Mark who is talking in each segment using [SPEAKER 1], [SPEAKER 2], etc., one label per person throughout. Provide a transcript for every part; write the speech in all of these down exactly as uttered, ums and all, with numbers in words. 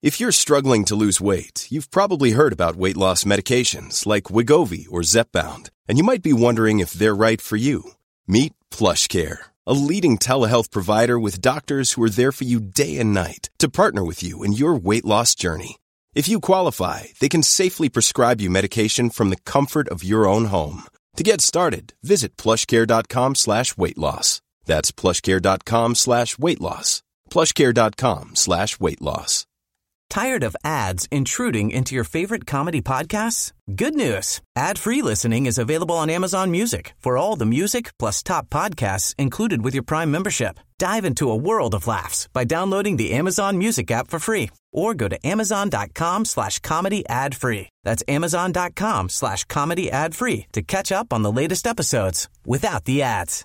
[SPEAKER 1] If you're struggling to lose weight, you've probably heard about weight loss medications like Wegovy or Zepbound, and you might be wondering if they're right for you. Meet PlushCare, a leading telehealth provider with doctors who are there for you day and night to partner with you in your weight loss journey. If you qualify, they can safely prescribe you medication from the comfort of your own home. To get started, visit plushcare.com slash weight loss. That's plushcare.com slash weight loss. plushcare.com slash weight loss.
[SPEAKER 2] Tired of ads intruding into your favorite comedy podcasts? Good news. Ad-free listening is available on Amazon Music for all the music plus top podcasts included with your Prime membership. Dive into a world of laughs by downloading the Amazon Music app for free or go to amazon.com slash comedy ad free. That's amazon.com slash comedy ad free to catch up on the latest episodes without the ads.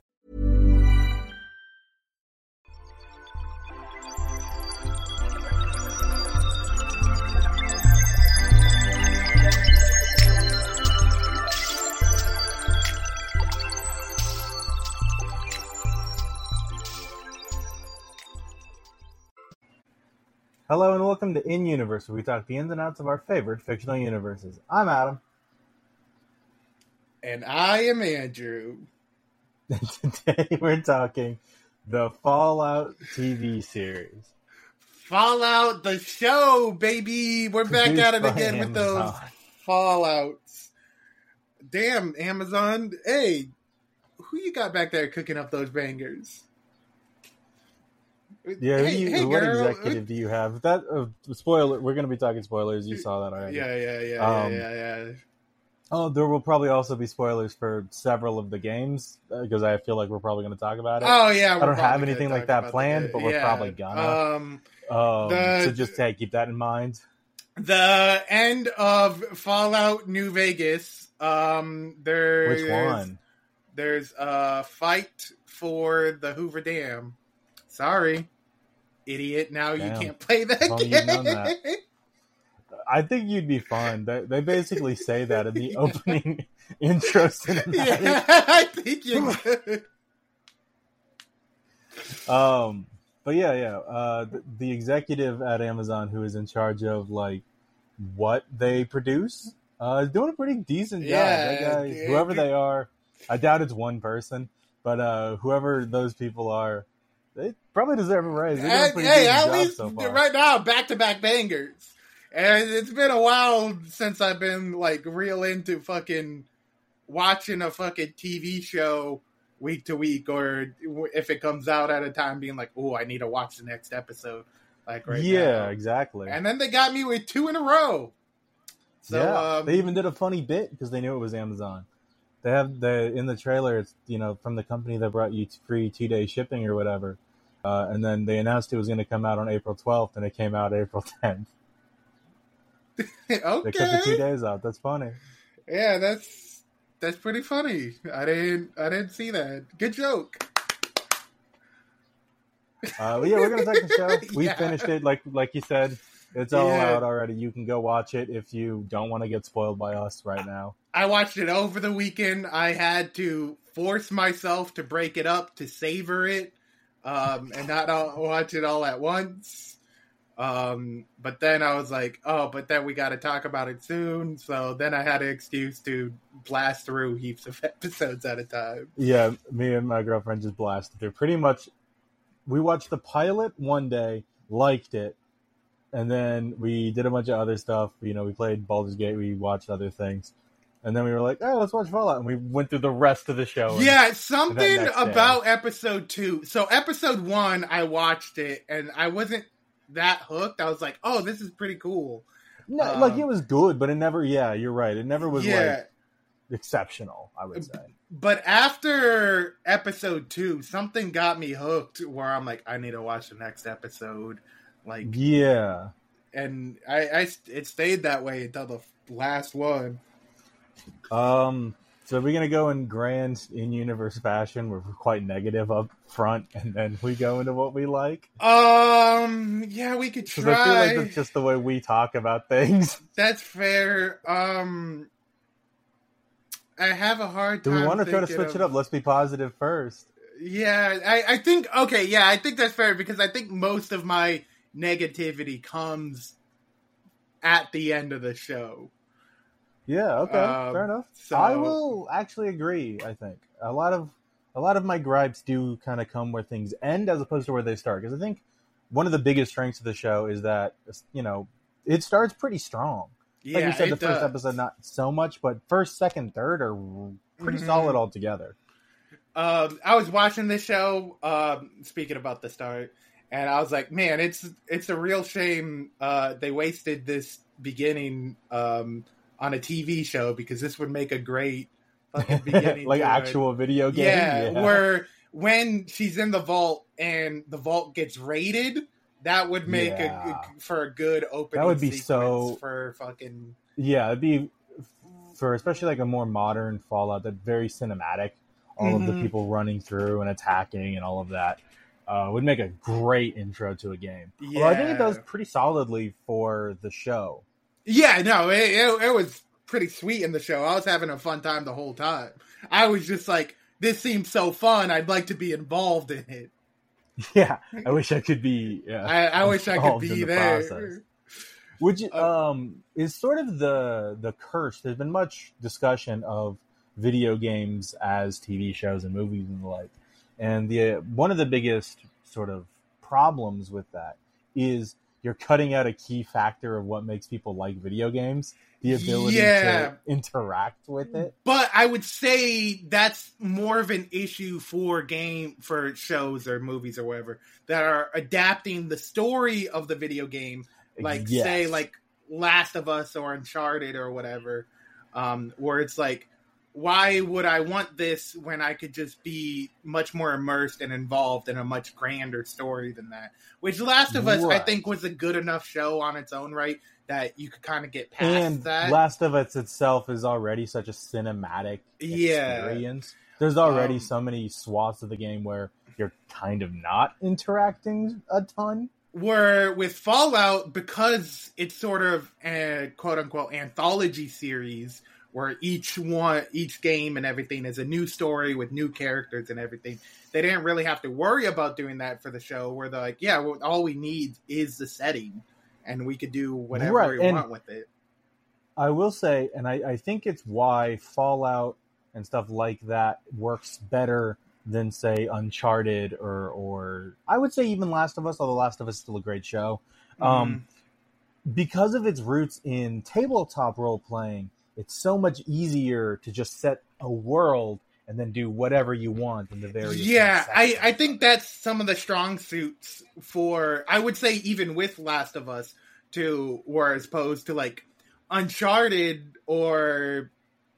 [SPEAKER 3] Hello and welcome to In Universe, where we talk the ins and outs of our favorite fictional universes. I'm Adam.
[SPEAKER 4] And I am Andrew.
[SPEAKER 3] Today we're talking the Fallout T V series.
[SPEAKER 4] Fallout the show, baby! We're back
[SPEAKER 3] Produced
[SPEAKER 4] at it
[SPEAKER 3] by
[SPEAKER 4] again with those
[SPEAKER 3] Amazon.
[SPEAKER 4] Fallouts. Damn, Amazon. Hey, who you got back there cooking up those bangers?
[SPEAKER 3] Yeah,
[SPEAKER 4] hey,
[SPEAKER 3] who you,
[SPEAKER 4] hey,
[SPEAKER 3] what
[SPEAKER 4] girl.
[SPEAKER 3] executive do you have? That uh, spoiler. We're going to be talking spoilers. You saw that already.
[SPEAKER 4] Yeah, yeah, yeah,
[SPEAKER 3] Um,
[SPEAKER 4] yeah, yeah, yeah.
[SPEAKER 3] Oh, there will probably also be spoilers for several of the games because I feel like we're probably going to talk about it.
[SPEAKER 4] Oh yeah,
[SPEAKER 3] I don't have anything like that planned, but we're
[SPEAKER 4] yeah.
[SPEAKER 3] probably gonna.
[SPEAKER 4] Um,
[SPEAKER 3] um,
[SPEAKER 4] the-
[SPEAKER 3] so just hey, keep that in mind.
[SPEAKER 4] the end of Fallout New Vegas. Um, there's
[SPEAKER 3] Which one?
[SPEAKER 4] There's a fight for the Hoover Dam. Sorry, idiot. Now
[SPEAKER 3] Damn.
[SPEAKER 4] you can't play that
[SPEAKER 3] As long as
[SPEAKER 4] game.
[SPEAKER 3] you've done that. I think you'd be fine. They, they basically say that in the opening intro cinematic.
[SPEAKER 4] Yeah, I think you could.
[SPEAKER 3] Um, but yeah, yeah. Uh, the, the executive at Amazon who is in charge of like what they produce uh, is doing a pretty decent job.
[SPEAKER 4] Yeah,
[SPEAKER 3] That guy,
[SPEAKER 4] dude.
[SPEAKER 3] whoever they are, I doubt it's one person, but uh, whoever those people are, they probably deserve a raise. They're doing a
[SPEAKER 4] And,
[SPEAKER 3] pretty
[SPEAKER 4] hey,
[SPEAKER 3] decent
[SPEAKER 4] at
[SPEAKER 3] job
[SPEAKER 4] least
[SPEAKER 3] so far.
[SPEAKER 4] right now, back to back bangers. And it's been a while since I've been like real into fucking watching a fucking T V show week to week, or if it comes out at a time, being like, "Oh, I need to watch the next episode." Like right
[SPEAKER 3] yeah,
[SPEAKER 4] now.
[SPEAKER 3] exactly.
[SPEAKER 4] And then they got me with two in a row. So,
[SPEAKER 3] yeah,
[SPEAKER 4] um,
[SPEAKER 3] they even did a funny bit because they knew it was Amazon. They have the in the trailer. It's you know from the company that brought you free two day shipping or whatever, uh, and then they announced it was going to come out on April twelfth, and it came out April tenth. They cut the two
[SPEAKER 4] okay,
[SPEAKER 3] days out. That's funny.
[SPEAKER 4] yeah, that's that's pretty funny. I didn't I didn't see that. Good joke.
[SPEAKER 3] Uh, but yeah, we're going to talk the show. We
[SPEAKER 4] Yeah.
[SPEAKER 3] finished it, like like you said. It's all
[SPEAKER 4] Yeah.
[SPEAKER 3] out already. You can go watch it if you don't want to get spoiled by us right now.
[SPEAKER 4] I watched it over the weekend. I had to force myself to break it up to savor it, um, and not all, watch it all at once. Um, but then I was like, oh, but then we got to talk about it soon. So then I had an excuse to blast through heaps of episodes at a time.
[SPEAKER 3] Yeah, me and my girlfriend just blasted through. Pretty much, we watched the pilot one day, liked it, and then we did a bunch of other stuff. You know, we played Baldur's Gate, we watched other things, and then we were like, "Oh, let's watch Fallout," and we went through the rest of the show. and-
[SPEAKER 4] Yeah, something
[SPEAKER 3] next day.
[SPEAKER 4] about episode two. So episode one, I watched it and I wasn't that hooked. I was like, oh, this is pretty cool.
[SPEAKER 3] No,
[SPEAKER 4] Um,
[SPEAKER 3] like it was good, but it never. Yeah, you're right. It never was
[SPEAKER 4] Yeah.
[SPEAKER 3] like exceptional. I would say.
[SPEAKER 4] But after episode two, something got me hooked where I'm like, I need to watch the next episode. Like,
[SPEAKER 3] Yeah.
[SPEAKER 4] and I, I it stayed that way until the last one.
[SPEAKER 3] Um. So we're gonna go in grand in-universe fashion. We're quite negative up front, and then we go into what we like.
[SPEAKER 4] Um, yeah, we could
[SPEAKER 3] Because
[SPEAKER 4] try.
[SPEAKER 3] I feel like that's just the way we talk about things.
[SPEAKER 4] That's fair. Um, I have a hard
[SPEAKER 3] Do
[SPEAKER 4] time.
[SPEAKER 3] we want to try to
[SPEAKER 4] thinking
[SPEAKER 3] switch
[SPEAKER 4] of-
[SPEAKER 3] it up? Let's be positive first.
[SPEAKER 4] Yeah, I, I think okay, yeah, I think that's fair because I think most of my negativity comes at the end of the show.
[SPEAKER 3] Yeah, okay,
[SPEAKER 4] Um,
[SPEAKER 3] fair enough.
[SPEAKER 4] so-
[SPEAKER 3] I will actually agree. I think a lot of a lot of my gripes do kind of come where things end as opposed to where they start. Because I think one of the biggest strengths of the show is that, you know, it starts pretty strong.
[SPEAKER 4] Yeah,
[SPEAKER 3] Like you said, the
[SPEAKER 4] it
[SPEAKER 3] first
[SPEAKER 4] does.
[SPEAKER 3] episode not so much, but first, second, third are pretty
[SPEAKER 4] Mhm.
[SPEAKER 3] solid altogether.
[SPEAKER 4] Um, I was watching this show, um, speaking about the start, and I was like, man, it's it's a real shame uh, they wasted this beginning um, on a T V show, because this would make a great fucking beginning.
[SPEAKER 3] Like
[SPEAKER 4] to
[SPEAKER 3] actual
[SPEAKER 4] it.
[SPEAKER 3] video game.
[SPEAKER 4] Yeah,
[SPEAKER 3] Yeah,
[SPEAKER 4] where when she's in the vault and the vault gets raided, that would make
[SPEAKER 3] Yeah.
[SPEAKER 4] a for a good opening.
[SPEAKER 3] That would be
[SPEAKER 4] sequence
[SPEAKER 3] so-
[SPEAKER 4] for fucking
[SPEAKER 3] yeah, it'd be for especially like a more modern Fallout, that very cinematic. All of the
[SPEAKER 4] Mhm.
[SPEAKER 3] people running through and attacking and all of that uh, would make a great intro to a game.
[SPEAKER 4] yeah.
[SPEAKER 3] Well, I think it does pretty solidly for the show.
[SPEAKER 4] Yeah, no, it, it, it was pretty sweet in the show. I was having a fun time the whole time. I was just like, this seems so fun. I'd like to be involved in it.
[SPEAKER 3] Yeah, I wish I could be. Yeah,
[SPEAKER 4] I, I wish I could
[SPEAKER 3] involved
[SPEAKER 4] be
[SPEAKER 3] in the
[SPEAKER 4] there.
[SPEAKER 3] process. Which
[SPEAKER 4] Uh,
[SPEAKER 3] um is sort of the the curse. There's been much discussion of video games as T V shows and movies and the like, and the one of the biggest sort of problems with that is you're cutting out a key factor of what makes people like video games: the ability
[SPEAKER 4] Yeah.
[SPEAKER 3] to interact with it.
[SPEAKER 4] But I would say that's more of an issue for game for shows or movies or whatever that are adapting the story of the video game, like
[SPEAKER 3] Yes.
[SPEAKER 4] say like Last of Us or Uncharted or whatever, um, where it's like, why would I want this when I could just be much more immersed and involved in a much grander story than that? Which Last of Us, I
[SPEAKER 3] Right.
[SPEAKER 4] think, was a good enough show on its own right that you could kind of get past
[SPEAKER 3] And
[SPEAKER 4] that.
[SPEAKER 3] Last of Us itself is already such a cinematic
[SPEAKER 4] Yeah.
[SPEAKER 3] experience. There's already
[SPEAKER 4] Um,
[SPEAKER 3] so many swaths of the game where you're kind of not interacting a ton.
[SPEAKER 4] Where with Fallout, because it's sort of a quote unquote anthology series where each one, each game and everything is a new story with new characters and everything, they didn't really have to worry about doing that for the show. Where they're like, yeah, well, all we need is the setting, and we could do whatever
[SPEAKER 3] Right,
[SPEAKER 4] we
[SPEAKER 3] and-
[SPEAKER 4] want with it.
[SPEAKER 3] I will say, and I, I think it's why Fallout and stuff like that works better than, say, Uncharted or, or I would say even Last of Us, although Last of Us is still a great show. Um, because of its roots in tabletop role-playing, it's so much easier to just set a world and then do whatever you want in the various
[SPEAKER 4] Yeah, I,
[SPEAKER 3] sections.
[SPEAKER 4] I think that's some of the strong suits for, I would say, even with Last of Us, to where as opposed to like Uncharted or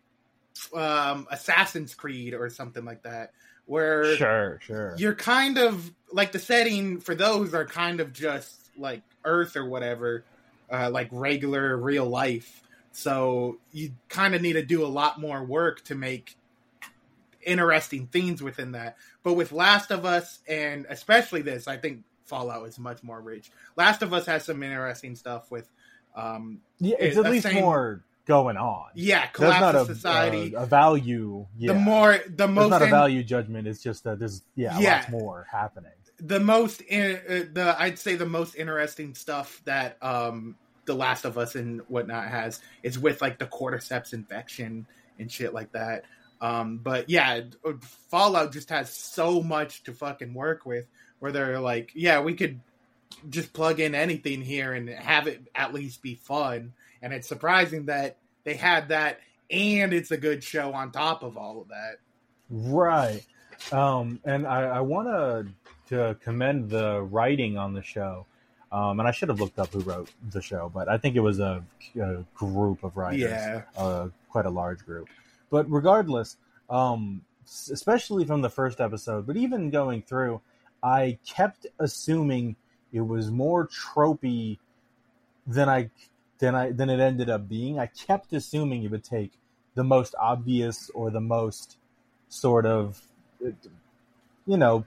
[SPEAKER 4] um, Assassin's Creed or something like that, where
[SPEAKER 3] Sure, sure.
[SPEAKER 4] you're kind of like the setting for those are kind of just like Earth or whatever, uh, like regular real life. So you kind of need to do a lot more work to make interesting things within that. But with Last of Us, and especially this, I think Fallout is much more rich. Last of Us has some interesting stuff with, um,
[SPEAKER 3] Yeah, it's
[SPEAKER 4] it-
[SPEAKER 3] at
[SPEAKER 4] a
[SPEAKER 3] least
[SPEAKER 4] same-
[SPEAKER 3] more going on.
[SPEAKER 4] yeah,
[SPEAKER 3] That's
[SPEAKER 4] collapse
[SPEAKER 3] not
[SPEAKER 4] of
[SPEAKER 3] a,
[SPEAKER 4] society.
[SPEAKER 3] a, a value. Yeah.
[SPEAKER 4] The more, the
[SPEAKER 3] That's
[SPEAKER 4] most,
[SPEAKER 3] not a
[SPEAKER 4] in-
[SPEAKER 3] value judgment. It's just that there's yeah,
[SPEAKER 4] Yeah.
[SPEAKER 3] lots more happening.
[SPEAKER 4] the most, in, uh, the I'd say the most interesting stuff that um, The Last of Us and whatnot has is with like the cordyceps infection and shit like that. Um, but yeah, Fallout just has so much to fucking work with, where they're like, yeah, we could just plug in anything here and have it at least be fun. And it's surprising that they had that, and it's a good show on top of all of that.
[SPEAKER 3] Right. Um, and I, I want to to commend the writing on the show. Um, and I should have looked up who wrote the show, but I think it was a, a group of writers,
[SPEAKER 4] Yeah.
[SPEAKER 3] uh, quite a large group. But regardless, um, s- especially from the first episode, but even going through, I kept assuming it was more tropey than I than I than it ended up being. I kept assuming it would take the most obvious or the most sort of, you know,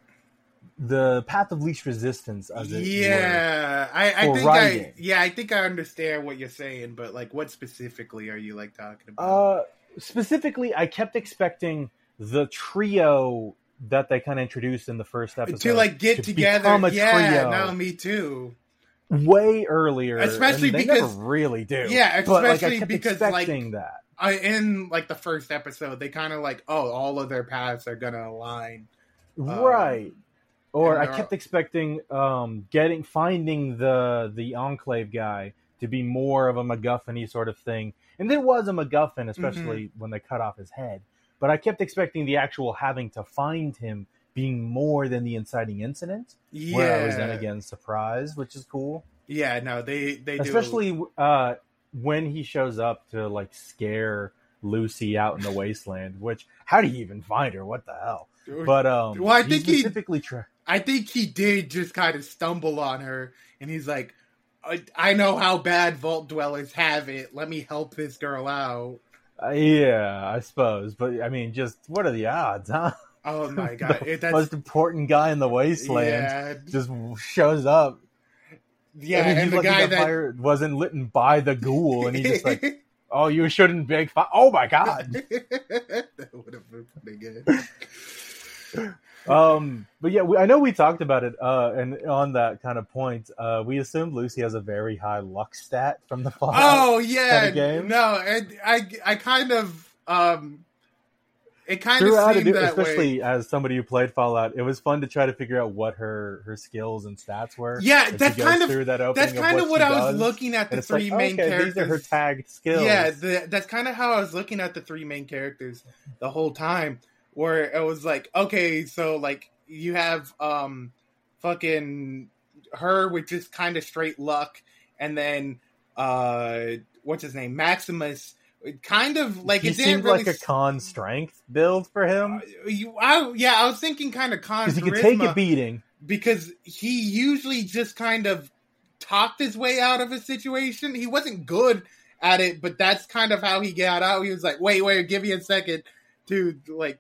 [SPEAKER 3] the path of least resistance, as it were.
[SPEAKER 4] Yeah, I, I
[SPEAKER 3] for
[SPEAKER 4] think
[SPEAKER 3] writing.
[SPEAKER 4] I yeah I think I understand what you're saying, but like, what specifically are you like talking about?
[SPEAKER 3] Uh, specifically, I kept expecting the trio that they kind of introduced in the first episode
[SPEAKER 4] to like get together,
[SPEAKER 3] become a
[SPEAKER 4] yeah.
[SPEAKER 3] trio.
[SPEAKER 4] No, me too.
[SPEAKER 3] way earlier,
[SPEAKER 4] especially
[SPEAKER 3] and they
[SPEAKER 4] because
[SPEAKER 3] never really do.
[SPEAKER 4] Yeah,
[SPEAKER 3] but, like, I
[SPEAKER 4] especially
[SPEAKER 3] kept
[SPEAKER 4] because
[SPEAKER 3] expecting
[SPEAKER 4] like
[SPEAKER 3] that.
[SPEAKER 4] I, in like the first episode, they kind of like, oh, all of their paths are gonna align,
[SPEAKER 3] right?
[SPEAKER 4] Um,
[SPEAKER 3] or I
[SPEAKER 4] and, uh,
[SPEAKER 3] kept expecting um, getting finding the the Enclave guy to be more of a MacGuffin-y sort of thing, and there was a MacGuffin, especially
[SPEAKER 4] Mm-hmm.
[SPEAKER 3] when they cut off his head. But I kept expecting the actual having to find him being more than the inciting incident.
[SPEAKER 4] yeah,
[SPEAKER 3] Where I was then again surprised, which is cool.
[SPEAKER 4] yeah, no, they they do.
[SPEAKER 3] Especially uh, when he shows up to like scare Lucy out in the wasteland. Which, how do you even find her? What the hell? But um,
[SPEAKER 4] Well, I
[SPEAKER 3] he
[SPEAKER 4] think he-
[SPEAKER 3] specifically try.
[SPEAKER 4] I think he did just kind of stumble on her, and he's like, I, I know how bad Vault Dwellers have it. Let me help this girl out.
[SPEAKER 3] Uh, yeah, I suppose. But I mean, just what are the odds, huh?
[SPEAKER 4] Oh my god,
[SPEAKER 3] the
[SPEAKER 4] it, that's
[SPEAKER 3] most important guy in the wasteland
[SPEAKER 4] yeah,
[SPEAKER 3] just shows up.
[SPEAKER 4] yeah,
[SPEAKER 3] and,
[SPEAKER 4] and,
[SPEAKER 3] he's
[SPEAKER 4] the
[SPEAKER 3] lucky
[SPEAKER 4] guy
[SPEAKER 3] that
[SPEAKER 4] that
[SPEAKER 3] fire wasn't lit by the ghoul, and he's just like, "Oh, you shouldn't beg fire." Oh my god.
[SPEAKER 4] that would have been pretty good.
[SPEAKER 3] Um, but yeah, we, I know we talked about it, uh, and on that kind of point, uh, we assumed Lucy has a very high luck stat from the Fallout.
[SPEAKER 4] Oh yeah,
[SPEAKER 3] kind of game.
[SPEAKER 4] no, and I, I kind of, um, it kind of
[SPEAKER 3] Throughout
[SPEAKER 4] seemed
[SPEAKER 3] it,
[SPEAKER 4] that
[SPEAKER 3] especially
[SPEAKER 4] way.
[SPEAKER 3] as somebody who played Fallout, it was fun to try to figure out what her, her skills and stats were.
[SPEAKER 4] Yeah,
[SPEAKER 3] as she
[SPEAKER 4] that's
[SPEAKER 3] goes
[SPEAKER 4] kind of
[SPEAKER 3] through that opening
[SPEAKER 4] that's kind
[SPEAKER 3] of
[SPEAKER 4] of
[SPEAKER 3] what,
[SPEAKER 4] what
[SPEAKER 3] she
[SPEAKER 4] I was
[SPEAKER 3] does.
[SPEAKER 4] looking at the
[SPEAKER 3] And it's
[SPEAKER 4] three
[SPEAKER 3] like,
[SPEAKER 4] main
[SPEAKER 3] okay,
[SPEAKER 4] characters.
[SPEAKER 3] these are her tagged skills.
[SPEAKER 4] Yeah, the, that's kind of how I was looking at the three main characters the whole time, where it was like, okay, so like you have um, fucking her with just kind of straight luck, and then uh, what's his name, Maximus. Kind of like
[SPEAKER 3] he
[SPEAKER 4] it didn't
[SPEAKER 3] seemed
[SPEAKER 4] really
[SPEAKER 3] like a con strength build for him
[SPEAKER 4] Uh, you, I, yeah, I was thinking kind of con
[SPEAKER 3] because he could
[SPEAKER 4] charisma,
[SPEAKER 3] take a beating.
[SPEAKER 4] because he usually just kind of talked his way out of a situation. He wasn't good at it, but that's kind of how he got out. He was like, "Wait, wait, give me a second to like."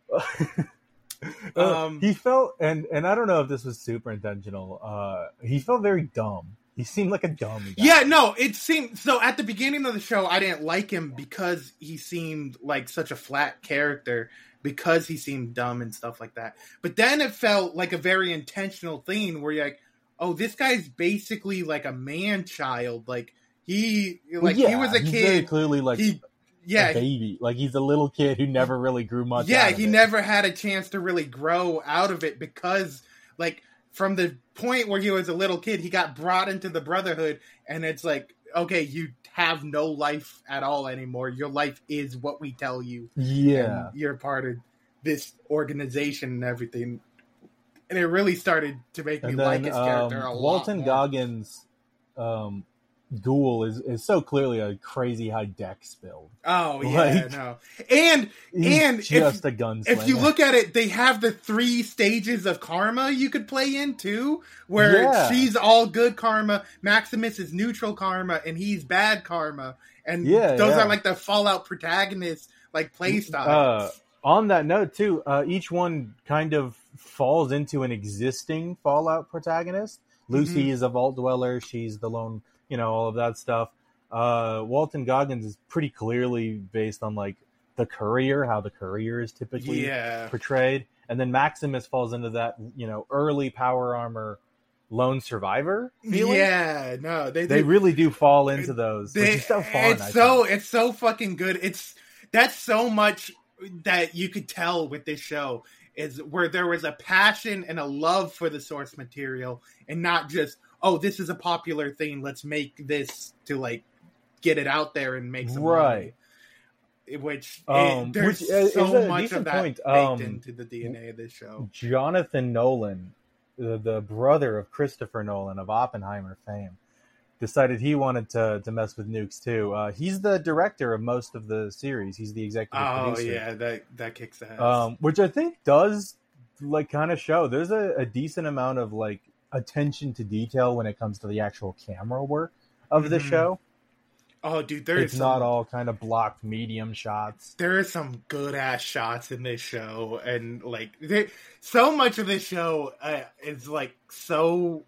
[SPEAKER 3] Uh,
[SPEAKER 4] Um,
[SPEAKER 3] he felt, and and I don't know if this was super intentional. Uh, he felt very dumb. He seemed like a dumb guy.
[SPEAKER 4] Yeah, no, it seemed so. At the beginning of the show, I didn't like him because he seemed like such a flat character, because he seemed dumb and stuff like that. But then it felt like a very intentional thing where you're like, oh, this guy's basically like a man child. Like he,
[SPEAKER 3] Well,
[SPEAKER 4] like
[SPEAKER 3] yeah,
[SPEAKER 4] he was a
[SPEAKER 3] he's
[SPEAKER 4] kid.
[SPEAKER 3] very clearly like
[SPEAKER 4] he, yeah,
[SPEAKER 3] a baby. Like he's a little kid who never really grew much.
[SPEAKER 4] yeah,
[SPEAKER 3] out of
[SPEAKER 4] he
[SPEAKER 3] it.
[SPEAKER 4] never had a chance to really grow out of it, because like from the point where he was a little kid, he got brought into the Brotherhood, and it's like, okay, you have no life at all anymore. Your life is what we tell you.
[SPEAKER 3] Yeah,
[SPEAKER 4] And you're part of this organization and everything. And it really started to make me
[SPEAKER 3] and
[SPEAKER 4] like
[SPEAKER 3] then
[SPEAKER 4] his character a
[SPEAKER 3] um,
[SPEAKER 4] lot
[SPEAKER 3] Walton
[SPEAKER 4] more.
[SPEAKER 3] Goggins, um, Ghoul is is so clearly a crazy high dex build.
[SPEAKER 4] Oh yeah,
[SPEAKER 3] Like,
[SPEAKER 4] no, and
[SPEAKER 3] He's
[SPEAKER 4] and
[SPEAKER 3] just
[SPEAKER 4] if,
[SPEAKER 3] a gunslinger.
[SPEAKER 4] if you look at it, they have the three stages of karma you could play in too, where
[SPEAKER 3] Yeah.
[SPEAKER 4] she's all good karma, Maximus is neutral karma, and he's bad karma, and
[SPEAKER 3] Yeah,
[SPEAKER 4] those
[SPEAKER 3] yeah.
[SPEAKER 4] are like the Fallout protagonists, like play
[SPEAKER 3] Uh,
[SPEAKER 4] styles.
[SPEAKER 3] on that note, too, uh, each one kind of falls into an existing Fallout protagonist. Lucy
[SPEAKER 4] Mhm.
[SPEAKER 3] is a vault dweller. She's the lone, you know, all of that stuff. Uh, Walton Goggins is pretty clearly based on, like, the courier, how the courier is typically
[SPEAKER 4] Yeah,
[SPEAKER 3] portrayed. And then Maximus falls into that, you know, early power armor lone survivor feeling.
[SPEAKER 4] yeah, no, they
[SPEAKER 3] They
[SPEAKER 4] do.
[SPEAKER 3] really do fall into those,
[SPEAKER 4] They-
[SPEAKER 3] which is so fun.
[SPEAKER 4] It's
[SPEAKER 3] I
[SPEAKER 4] so
[SPEAKER 3] think.
[SPEAKER 4] it's so fucking good. It's that's so much that you could tell with this show, is where there was a passion and a love for the source material, and not just, oh, this is a popular thing, let's make this to like get it out there and make some
[SPEAKER 3] Right.
[SPEAKER 4] money. Which
[SPEAKER 3] Um,
[SPEAKER 4] it, there's
[SPEAKER 3] which is
[SPEAKER 4] so
[SPEAKER 3] a
[SPEAKER 4] much
[SPEAKER 3] decent
[SPEAKER 4] of that
[SPEAKER 3] point.
[SPEAKER 4] baked
[SPEAKER 3] Um,
[SPEAKER 4] into the D N A of this show.
[SPEAKER 3] Jonathan Nolan, the, the brother of Christopher Nolan of Oppenheimer fame, decided he wanted to, to mess with nukes too. Uh, he's the director of most of the series. He's the executive
[SPEAKER 4] Oh
[SPEAKER 3] producer.
[SPEAKER 4] yeah, that that kicks ass.
[SPEAKER 3] Um, which I think does like kind of show there's a, a decent amount of like attention to detail when it comes to the actual camera work of the
[SPEAKER 4] Mhm.
[SPEAKER 3] show.
[SPEAKER 4] oh, dude, there
[SPEAKER 3] It's
[SPEAKER 4] is
[SPEAKER 3] not
[SPEAKER 4] some-
[SPEAKER 3] all kind of blocked medium shots.
[SPEAKER 4] there are some good ass shots in this show, and like there, so much of this show uh, is like so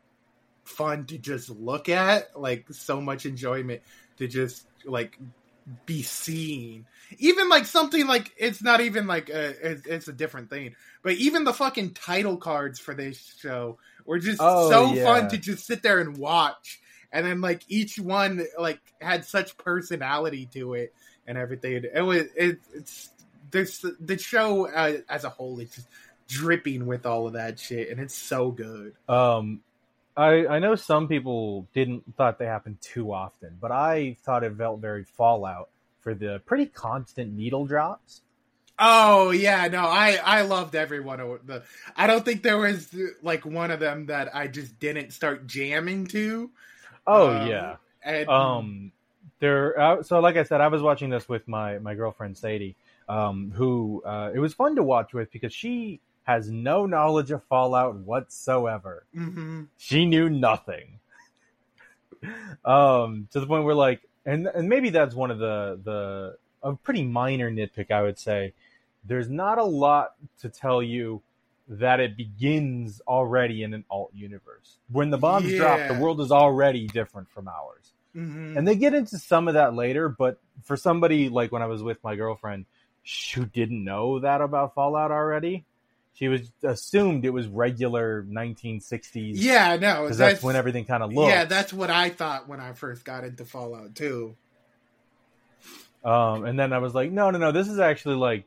[SPEAKER 4] fun to just look at, like so much enjoyment to just like be seen. Even like something like, it's not even like a, it's, it's a different thing, but even the fucking title cards for this show were just
[SPEAKER 3] Oh,
[SPEAKER 4] so
[SPEAKER 3] yeah.
[SPEAKER 4] fun to just sit there and watch. and then like each one like had such personality to it and everything. It was it, it's there's the show uh, as a whole is just dripping with all of that shit, and it's so good.
[SPEAKER 3] Um, I I know some people didn't thought they happened too often, but I thought it felt very Fallout for the pretty constant needle drops.
[SPEAKER 4] Oh yeah, no, I I loved every one of the. I don't think there was like one of them that I just didn't start jamming to.
[SPEAKER 3] Oh
[SPEAKER 4] um,
[SPEAKER 3] yeah,
[SPEAKER 4] and
[SPEAKER 3] um, there. Uh, so like I said, I was watching this with my my girlfriend Sadie, um, who uh, it was fun to watch with because she has no knowledge of Fallout whatsoever.
[SPEAKER 4] Mm-hmm.
[SPEAKER 3] She knew nothing. um, to the point where like, and and maybe that's one of the the a pretty minor nitpick I would say. There's not a lot to tell you that it begins already in an alt universe. When the bombs
[SPEAKER 4] Yeah.
[SPEAKER 3] drop, the world is already different from ours.
[SPEAKER 4] Mm-hmm.
[SPEAKER 3] And they get into some of that later, but for somebody like when I was with my girlfriend who didn't know that about Fallout already, she was assumed it was regular nineteen sixties.
[SPEAKER 4] Yeah, no,
[SPEAKER 3] because that's, that's when everything kind of looks.
[SPEAKER 4] Yeah, that's what I thought when I first got into Fallout too.
[SPEAKER 3] Um, and then I was like, no, no, no, this is actually like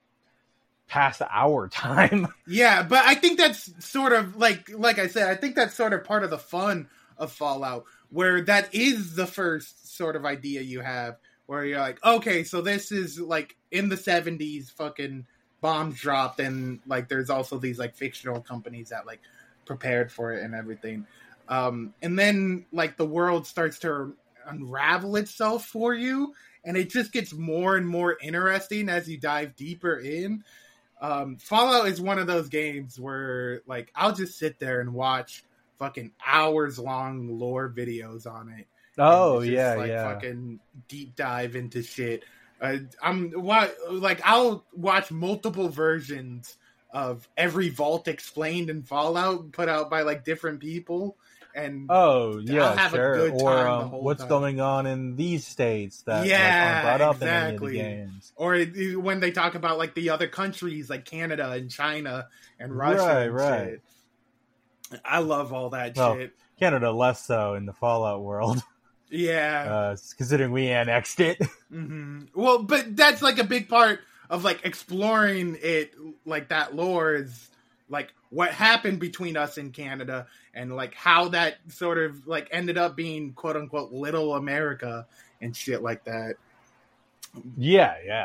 [SPEAKER 3] past our time.
[SPEAKER 4] Yeah, but I think that's sort of like, like I said, I think that's sort of part of the fun of Fallout, where that is the first sort of idea you have, where you're like, okay, so this is like in the seventies, fucking bombs dropped, and like there's also these like fictional companies that like prepared for it and everything. Um, and then like the world starts to unravel itself for you, and it just gets more and more interesting as you dive deeper in. Um, Fallout is one of those games where, like, I'll just sit there and watch fucking hours long lore videos on it.
[SPEAKER 3] Oh
[SPEAKER 4] just,
[SPEAKER 3] yeah,
[SPEAKER 4] like,
[SPEAKER 3] yeah.
[SPEAKER 4] Fucking deep dive into shit. Uh, I'm what like I'll watch multiple versions of every vault explained in Fallout put out by like different people. And
[SPEAKER 3] oh yeah,
[SPEAKER 4] I'll have
[SPEAKER 3] sure.
[SPEAKER 4] a good time
[SPEAKER 3] or
[SPEAKER 4] the
[SPEAKER 3] um,
[SPEAKER 4] whole
[SPEAKER 3] what's
[SPEAKER 4] time.
[SPEAKER 3] going on in these states that
[SPEAKER 4] Yeah,
[SPEAKER 3] like, aren't brought up
[SPEAKER 4] exactly.
[SPEAKER 3] in any of the games.
[SPEAKER 4] Or it- when they talk about like the other countries like Canada and China and Russia
[SPEAKER 3] Right,
[SPEAKER 4] and
[SPEAKER 3] right.
[SPEAKER 4] shit. I love all that
[SPEAKER 3] Well,
[SPEAKER 4] shit.
[SPEAKER 3] Canada less so in the Fallout world,
[SPEAKER 4] Yeah.
[SPEAKER 3] uh, considering we annexed it.
[SPEAKER 4] hmm Well, but that's like a big part of like exploring it, like that lore is like what happened between us and Canada and like how that sort of like ended up being quote unquote little America and shit like that.
[SPEAKER 3] yeah, yeah.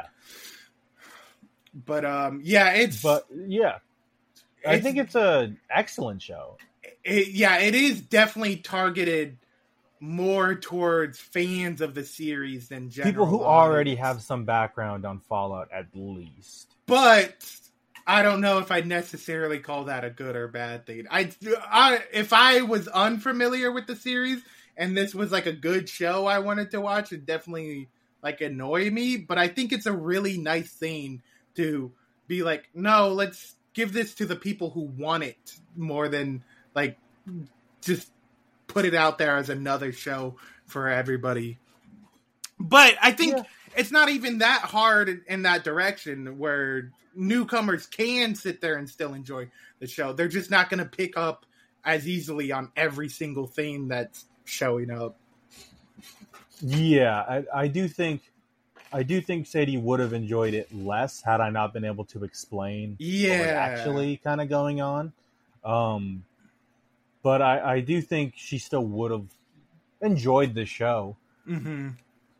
[SPEAKER 4] But um, yeah, it's
[SPEAKER 3] But yeah, I
[SPEAKER 4] It's-
[SPEAKER 3] think it's a excellent show.
[SPEAKER 4] it, yeah, it is definitely targeted more towards fans of the series than general
[SPEAKER 3] People who
[SPEAKER 4] audience.
[SPEAKER 3] already have some background on Fallout, at least.
[SPEAKER 4] But I don't know if I'd necessarily call that a good or bad thing. I, I if I was unfamiliar with the series and this was like a good show I wanted to watch, it definitely like annoy me. But I think it's a really nice thing to be like, no, let's give this to the people who want it more than like just put it out there as another show for everybody. But I think
[SPEAKER 3] Yeah.
[SPEAKER 4] it's not even that hard in, in that direction where newcomers can sit there and still enjoy the show. They're just not going to pick up as easily on every single thing that's showing up.
[SPEAKER 3] Yeah, I, I do think, I do think Sadie would have enjoyed it less had I not been able to explain what was
[SPEAKER 4] Yeah.
[SPEAKER 3] actually kind of going on. Um, but I, I do think she still would have enjoyed the show.
[SPEAKER 4] Mm-hmm.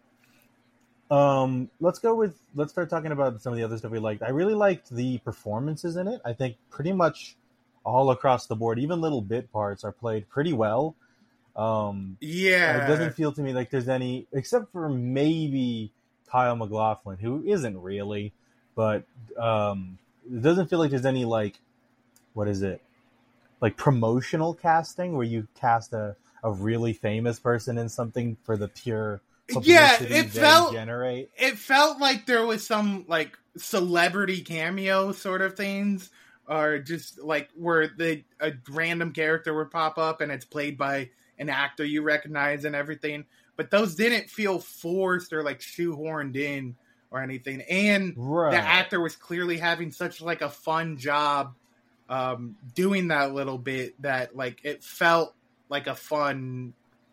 [SPEAKER 3] Um, let's go with let's start talking about some of the other stuff we liked. I really liked the performances in it. I think pretty much all across the board, even little bit parts, are played pretty well. Um,
[SPEAKER 4] Yeah.
[SPEAKER 3] it doesn't feel to me like there's any, except for maybe Kyle MacLachlan, who isn't really, but um, it doesn't feel like there's any like, what is it, like promotional casting where you cast a a really famous person in something for the pure
[SPEAKER 4] Yeah,
[SPEAKER 3] publicity
[SPEAKER 4] it
[SPEAKER 3] they
[SPEAKER 4] felt-
[SPEAKER 3] generate.
[SPEAKER 4] It felt like there was some like celebrity cameo sort of things, or just like where the a random character would pop up and it's played by an actor you recognize and everything. But those didn't feel forced or like shoehorned in or anything. And
[SPEAKER 3] Right.
[SPEAKER 4] the actor was clearly having such like a fun job um, doing that little bit that like it felt like a fun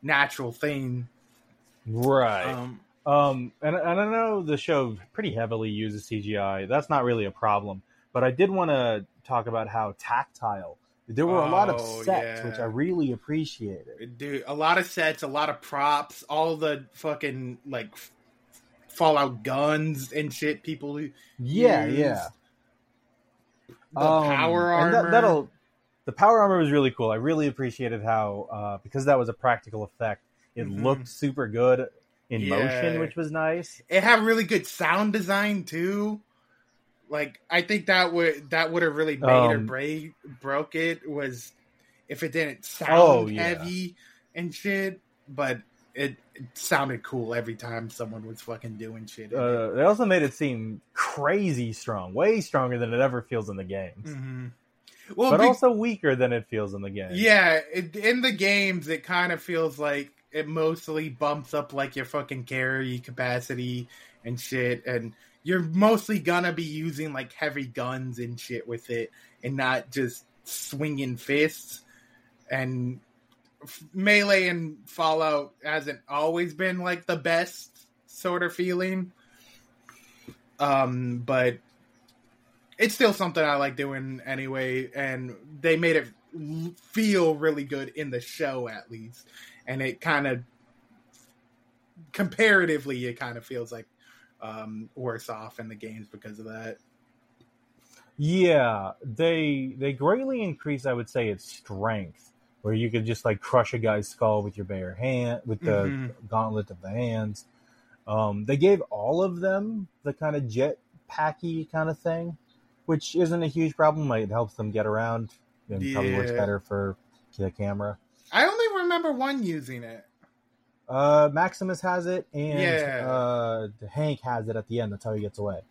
[SPEAKER 4] natural thing.
[SPEAKER 3] Right.
[SPEAKER 4] Um,
[SPEAKER 3] Um, and, and I know the show pretty heavily uses C G I. That's not really a problem. But I did want to talk about how tactile. There were a lot of
[SPEAKER 4] Oh,
[SPEAKER 3] sets,
[SPEAKER 4] yeah.
[SPEAKER 3] which I really appreciated.
[SPEAKER 4] Dude, a lot of sets, a lot of props, all the fucking, like, f- Fallout guns and shit people
[SPEAKER 3] Yeah,
[SPEAKER 4] use.
[SPEAKER 3] yeah.
[SPEAKER 4] The
[SPEAKER 3] Um,
[SPEAKER 4] power
[SPEAKER 3] and
[SPEAKER 4] armor.
[SPEAKER 3] that, that'll the power armor was really cool. I really appreciated how uh, because that was a practical effect, it
[SPEAKER 4] Mhm.
[SPEAKER 3] looked super good in
[SPEAKER 4] Yeah.
[SPEAKER 3] motion, which was nice.
[SPEAKER 4] It had really good sound design, too. Like, I think that would that would have really made or
[SPEAKER 3] Um,
[SPEAKER 4] break, broke it, was if it didn't sound
[SPEAKER 3] Oh, yeah.
[SPEAKER 4] heavy and shit, but it, it sounded cool every time someone was fucking doing shit. in it.
[SPEAKER 3] Uh, they also made it seem crazy strong, way stronger than it ever feels in the games,
[SPEAKER 4] Mhm. Well,
[SPEAKER 3] but
[SPEAKER 4] be-
[SPEAKER 3] also weaker than it feels in the games.
[SPEAKER 4] yeah, it, in the games, it kind of feels like it mostly bumps up like your fucking carry capacity and shit, and you're mostly gonna be using like heavy guns and shit with it, and not just swinging fists. And f- Melee and Fallout hasn't always been like the best sort of feeling, um, but it's still something I like doing anyway, and they made it l- feel really good in the show, at least. And it kind of, comparatively, it kind of feels like um, worse off in the games because of that.
[SPEAKER 3] Yeah, they they greatly increase, I would say, its strength, where you could just like crush a guy's skull with your bare hand, with the
[SPEAKER 4] Mhm.
[SPEAKER 3] gauntlet of the hands. Um, they gave all of them the kind of jet packy kind of thing, which isn't a huge problem. Like, it helps them get around and probably works
[SPEAKER 4] Yeah.
[SPEAKER 3] better for the camera.
[SPEAKER 4] I only remember one using it.
[SPEAKER 3] Uh, Maximus has it, and
[SPEAKER 4] Yeah.
[SPEAKER 3] uh, Hank has it at the end. That's how he gets away.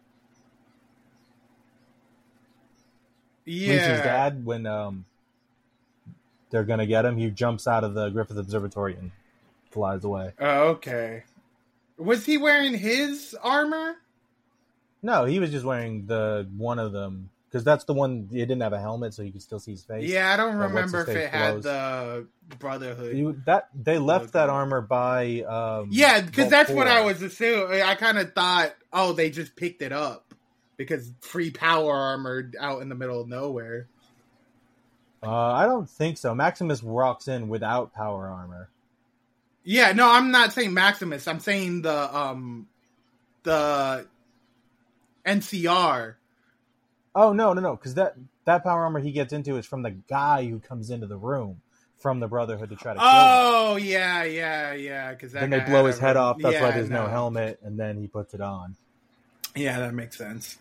[SPEAKER 4] Yeah.
[SPEAKER 3] Lucy's dad, when um, they're gonna get him, he jumps out of the Griffith Observatory and flies away.
[SPEAKER 4] Oh, okay. Was he wearing his armor?
[SPEAKER 3] No, he was just wearing the one of them because that's the one. It didn't have a helmet, so you could still see his face.
[SPEAKER 4] Yeah, I don't
[SPEAKER 3] Uh,
[SPEAKER 4] remember if
[SPEAKER 3] what's-his-face
[SPEAKER 4] it had
[SPEAKER 3] blows.
[SPEAKER 4] the Brotherhood.
[SPEAKER 3] You, that they left
[SPEAKER 4] Logo.
[SPEAKER 3] that armor by. Um,
[SPEAKER 4] Yeah, because
[SPEAKER 3] Vault
[SPEAKER 4] that's what
[SPEAKER 3] four.
[SPEAKER 4] I was assuming. I kind of thought, oh, they just picked it up because free power armor out in the middle of nowhere.
[SPEAKER 3] Uh, I don't think so. Maximus walks in without power armor.
[SPEAKER 4] Yeah, no, I'm not saying Maximus. I'm saying the um the N C R.
[SPEAKER 3] Oh no, no, no! Because that that power armor he gets into is from the guy who comes into the room from the Brotherhood to try to kill him.
[SPEAKER 4] Oh yeah, yeah, yeah. Because
[SPEAKER 3] Then they blow his head off. That's why there's no helmet, and then he puts it on.
[SPEAKER 4] Yeah, that makes sense.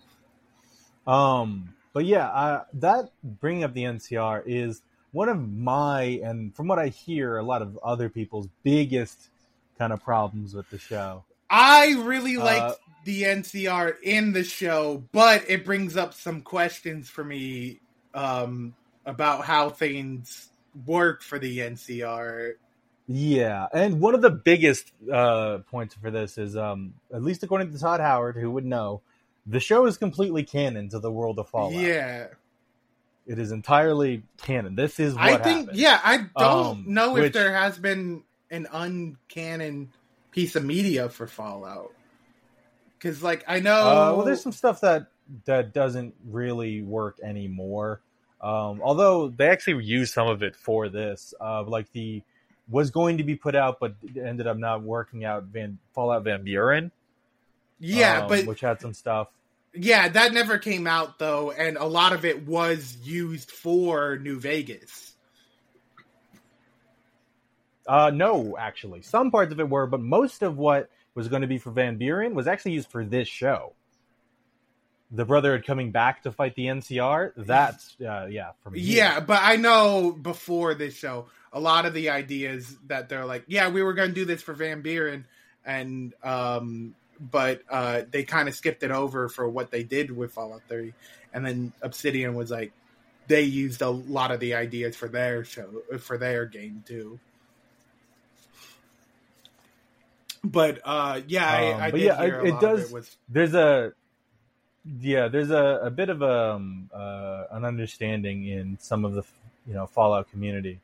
[SPEAKER 3] Um, but yeah, uh, that bringing up the N C R is one of my, and from what I hear, a lot of other people's biggest kind of problems with the show.
[SPEAKER 4] I really
[SPEAKER 3] Uh,
[SPEAKER 4] liked the N C R in the show, but it brings up some questions for me um, about how things work for the N C R.
[SPEAKER 3] Yeah, and one of the biggest uh, points for this is, um, at least according to Todd Howard, who would know, the show is completely canon to the world of Fallout.
[SPEAKER 4] Yeah.
[SPEAKER 3] It is entirely canon. This is what
[SPEAKER 4] I think,
[SPEAKER 3] happened.
[SPEAKER 4] yeah, I don't
[SPEAKER 3] Um,
[SPEAKER 4] know if
[SPEAKER 3] which-
[SPEAKER 4] there has been an uncanon piece of media for Fallout. Because, like, I know...
[SPEAKER 3] Uh, well, there's some stuff that that doesn't really work anymore. Um, although they actually used some of it for this, uh, like the was going to be put out, but ended up not working out. Van Fallout Van Buren,
[SPEAKER 4] Yeah,
[SPEAKER 3] um,
[SPEAKER 4] but...
[SPEAKER 3] which had some stuff.
[SPEAKER 4] Yeah, that never came out, though, and a lot of it was used for New Vegas.
[SPEAKER 3] Uh, no, actually, some parts of it were, but most of what was going to be for Van Buren was actually used for this show. The Brotherhood coming back to fight the N C R. That's uh, yeah, from here.
[SPEAKER 4] Yeah, but I know before this show, a lot of the ideas that they're like, yeah, we were going to do this for Van Buren, and um, but uh, they kind of skipped it over for what they did with Fallout three, and then Obsidian was like, they used a lot of the ideas for their show, for their game too. But uh, yeah, I,
[SPEAKER 3] Um,
[SPEAKER 4] I
[SPEAKER 3] but
[SPEAKER 4] did
[SPEAKER 3] yeah,
[SPEAKER 4] hear
[SPEAKER 3] it-
[SPEAKER 4] a
[SPEAKER 3] it
[SPEAKER 4] lot
[SPEAKER 3] does-
[SPEAKER 4] of it was.
[SPEAKER 3] There's a yeah, there's a, a bit of a, um, uh, an understanding in some of the you know Fallout community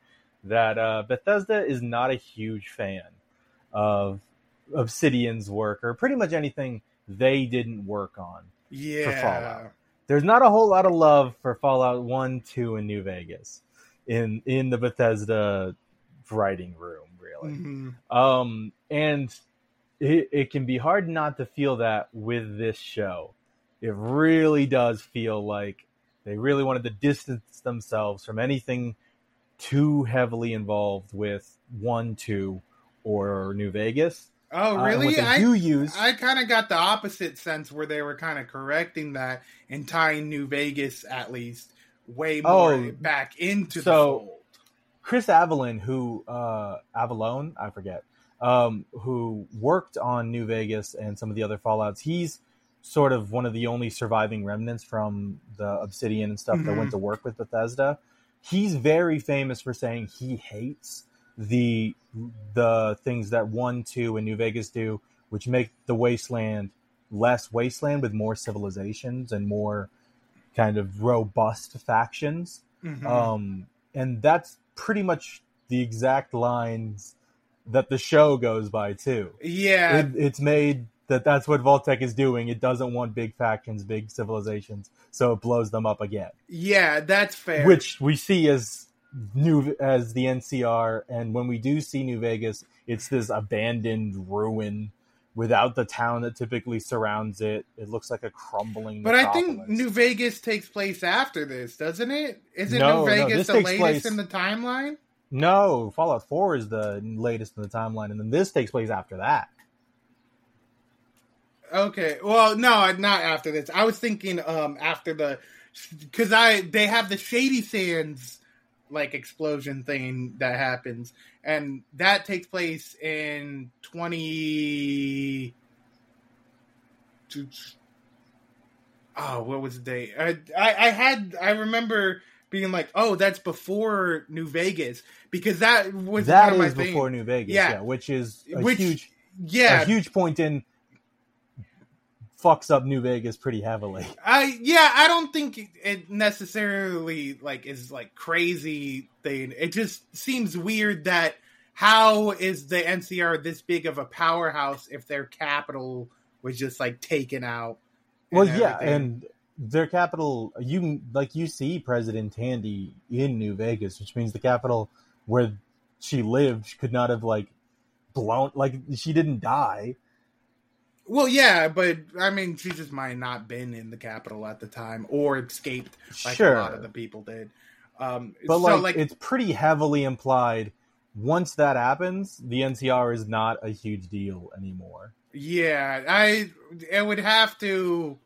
[SPEAKER 3] that uh, Bethesda is not a huge fan of Obsidian's work or pretty much anything they didn't work on
[SPEAKER 4] yeah.
[SPEAKER 3] for Fallout. There's not a whole lot of love for Fallout one, two, and New Vegas in in the Bethesda writing room, really.
[SPEAKER 4] Mm-hmm.
[SPEAKER 3] Um, and it, it can be hard not to feel that with this show. It really does feel like they really wanted to distance themselves from anything too heavily involved with one, two, or New Vegas.
[SPEAKER 4] Oh,
[SPEAKER 3] Uh, and
[SPEAKER 4] really?
[SPEAKER 3] what they
[SPEAKER 4] I
[SPEAKER 3] do use,
[SPEAKER 4] I kind of got the opposite sense where they were kind of correcting that and tying New Vegas at least way more
[SPEAKER 3] Oh,
[SPEAKER 4] back into
[SPEAKER 3] so-
[SPEAKER 4] the fold.
[SPEAKER 3] Chris Avellone, who uh, Avallone, I forget, um, who worked on New Vegas and some of the other Fallouts. He's sort of one of the only surviving remnants from the Obsidian and stuff
[SPEAKER 4] Mhm.
[SPEAKER 3] that went to work with Bethesda. He's very famous for saying he hates the the things that one, two, and New Vegas do, which make the Wasteland less Wasteland with more civilizations and more kind of robust factions.
[SPEAKER 4] Mhm.
[SPEAKER 3] Um, and that's pretty much the exact lines that the show goes by too.
[SPEAKER 4] yeah,
[SPEAKER 3] It, it's made that that's what Vault-Tec is doing. It doesn't want big factions, big civilizations, so it blows them up again.
[SPEAKER 4] yeah, that's fair.
[SPEAKER 3] Which we see as new as the N C R, and when we do see New Vegas, it's this abandoned ruin without the town that typically surrounds it. It looks like a crumbling
[SPEAKER 4] But I think
[SPEAKER 3] metropolis.
[SPEAKER 4] New Vegas takes place after this, doesn't it? Isn't
[SPEAKER 3] No, no,
[SPEAKER 4] New Vegas
[SPEAKER 3] this
[SPEAKER 4] the
[SPEAKER 3] takes
[SPEAKER 4] latest
[SPEAKER 3] place-
[SPEAKER 4] in the timeline?
[SPEAKER 3] No, Fallout four is the latest in the timeline, and then this takes place after that.
[SPEAKER 4] Okay, well, no, not after this. I was thinking um after the, because I they have the Shady Sands like explosion thing that happens, and that takes place in twenty. Oh, what was the date? I, I I had I remember being like, oh, that's before New Vegas, because that was
[SPEAKER 3] That
[SPEAKER 4] one of my
[SPEAKER 3] is before
[SPEAKER 4] things.
[SPEAKER 3] New Vegas,
[SPEAKER 4] Yeah.
[SPEAKER 3] yeah, which is a
[SPEAKER 4] Which-
[SPEAKER 3] huge,
[SPEAKER 4] Yeah,
[SPEAKER 3] a huge point in fucks up New Vegas pretty heavily.
[SPEAKER 4] I yeah, I don't think it necessarily like is like crazy thing. It just seems weird that how is the N C R this big of a powerhouse if their capital was just like taken out? and
[SPEAKER 3] Well, yeah,
[SPEAKER 4] everything?
[SPEAKER 3] and their capital, you like you see President Tandy in New Vegas, which means the capital where she lived could not have like blown, like she didn't die.
[SPEAKER 4] well, yeah, but I mean, she just might not been in the capital at the time or escaped like
[SPEAKER 3] Sure.
[SPEAKER 4] a lot of the people did. Um,
[SPEAKER 3] But
[SPEAKER 4] so
[SPEAKER 3] like,
[SPEAKER 4] like
[SPEAKER 3] it's pretty heavily implied. Once that happens, the N C R is not a huge deal anymore.
[SPEAKER 4] yeah, I it would have to.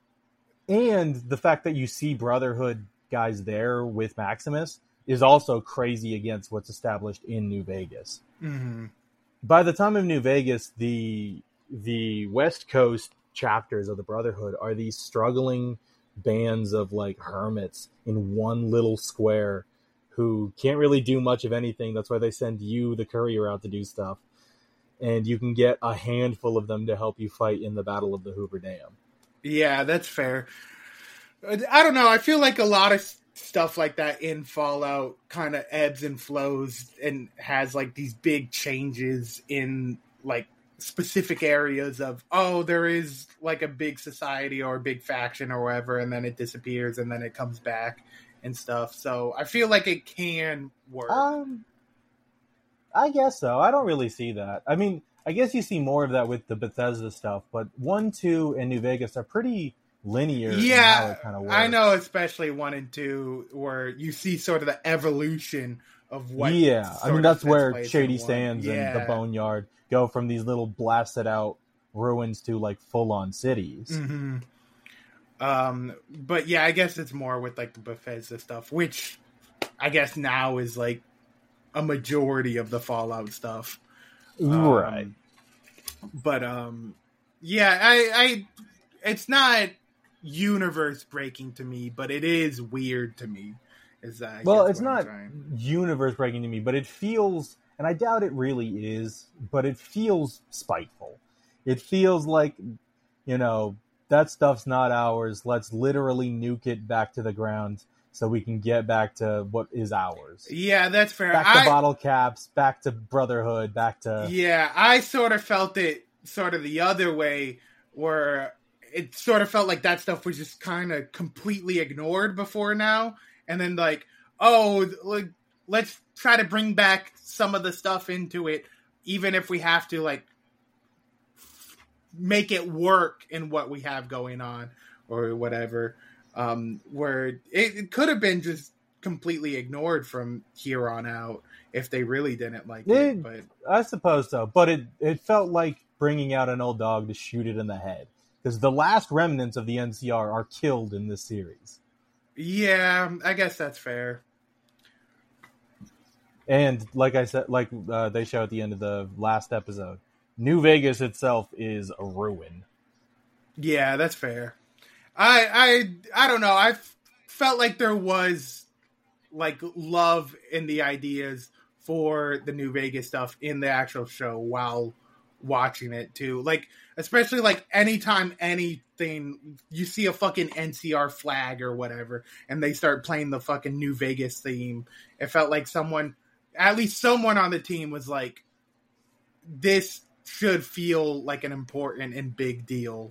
[SPEAKER 3] And the fact that you see Brotherhood guys there with Maximus is also crazy against what's established in New Vegas.
[SPEAKER 4] Mhm.
[SPEAKER 3] By the time of New Vegas, the the West Coast chapters of the Brotherhood are these struggling bands of like hermits in one little square who can't really do much of anything. That's why they send you, the courier, out to do stuff. And you can get a handful of them to help you fight in the Battle of the Hoover Dam.
[SPEAKER 4] Yeah, that's fair. I don't know. I feel like a lot of stuff like that in Fallout kind of ebbs and flows and has like these big changes in like specific areas of, oh, there is like a big society or a big faction or whatever, and then it disappears and then it comes back and stuff. So I feel like it can work.
[SPEAKER 3] Um, I guess so. I don't really see that. I mean, I guess you see more of that with the Bethesda stuff, but one, two, and New Vegas are pretty linear. in how
[SPEAKER 4] Yeah,
[SPEAKER 3] it kind of works.
[SPEAKER 4] I know, especially one and two, where you see sort of the evolution of what.
[SPEAKER 3] Yeah, I
[SPEAKER 4] sort
[SPEAKER 3] mean
[SPEAKER 4] of
[SPEAKER 3] that's
[SPEAKER 4] takes
[SPEAKER 3] where
[SPEAKER 4] place
[SPEAKER 3] Shady
[SPEAKER 4] in one.
[SPEAKER 3] Sands and
[SPEAKER 4] Yeah.
[SPEAKER 3] the Boneyard go from these little blasted out ruins to like full on cities.
[SPEAKER 4] Mhm. Um, but yeah, I guess it's more with like the Bethesda stuff, which I guess now is like a majority of the Fallout stuff.
[SPEAKER 3] Right.
[SPEAKER 4] Um, but um, yeah, I, I, it's not universe breaking to me, but it is weird to me. Is that I
[SPEAKER 3] Well,
[SPEAKER 4] guess
[SPEAKER 3] it's
[SPEAKER 4] what I'm
[SPEAKER 3] not
[SPEAKER 4] trying-
[SPEAKER 3] universe breaking to me, but it feels, and I doubt it really is, but it feels spiteful. It feels like, you know, that stuff's not ours. Let's literally nuke it back to the ground so we can get back to what is ours.
[SPEAKER 4] Yeah, that's fair.
[SPEAKER 3] Back to
[SPEAKER 4] I,
[SPEAKER 3] bottle caps, back to brotherhood, back to...
[SPEAKER 4] Yeah, I sort of felt it sort of the other way, where it sort of felt like that stuff was just kind of completely ignored before now. And then like, oh, like, let's try to bring back some of the stuff into it, even if we have to like make it work in what we have going on or whatever. Um, where it, it could have been just completely ignored from here on out if they really didn't like it. it but
[SPEAKER 3] I suppose so. But it, it felt like bringing out an old dog to shoot it in the head. Because the last remnants of the N C R are killed in this series.
[SPEAKER 4] Yeah, I guess that's fair.
[SPEAKER 3] And like I said, like uh, they show at the end of the last episode, New Vegas itself is a ruin.
[SPEAKER 4] Yeah, that's fair. I I I don't know. I felt like there was like love in the ideas for the New Vegas stuff in the actual show while watching it too. Like especially like anytime anything you see a fucking N C R flag or whatever and they start playing the fucking New Vegas theme, it felt like someone, at least someone on the team was like, this should feel like an important and big deal.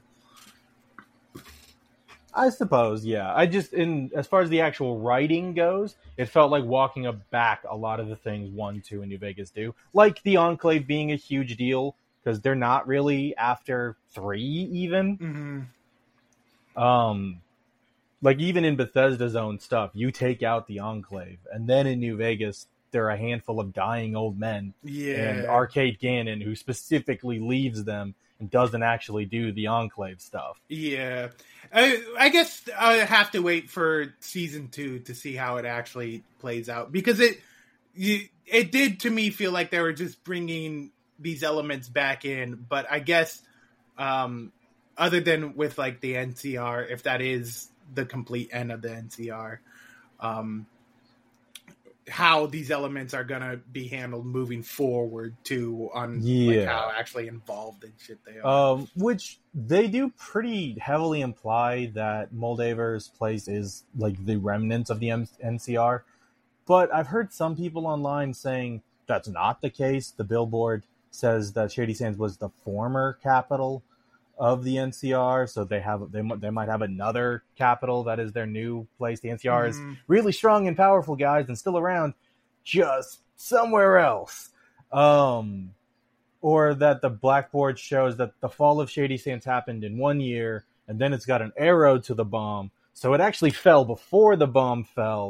[SPEAKER 3] I suppose, yeah. I just, in as far as the actual writing goes, it felt like walking back a lot of the things one, two, and New Vegas do. Like the Enclave being a huge deal, because they're not really after three, even.
[SPEAKER 4] Mm-hmm.
[SPEAKER 3] Um, like, even in Bethesda's own stuff, you take out the Enclave, and then in New Vegas, there are a handful of dying old men.
[SPEAKER 4] Yeah.
[SPEAKER 3] And Arcade Gannon, who specifically leaves them and doesn't actually do the Enclave stuff.
[SPEAKER 4] Yeah. I, I guess I have to wait for season two to see how it actually plays out. Because it it did, to me, feel like they were just bringing these elements back in. But I guess, um, other than with, like, the N C R, if that is the complete end of the N C R, um, how these elements are going to be handled moving forward too on
[SPEAKER 3] yeah.
[SPEAKER 4] like how actually involved in shit they are.
[SPEAKER 3] Um, which they do pretty heavily imply that Moldaver's place is like the remnants of the M- N C R. But I've heard some people online saying that's not the case. The Billboard says that Shady Sands was the former capital of the N C R, so they have they they might have another capital that is their new place. The N C R mm. is really strong and powerful, guys, and still around, just somewhere else. Um, or that the Blackboard shows that the fall of Shady Sands happened in one year, and then it's got an arrow to the bomb, so it actually fell before the bomb fell.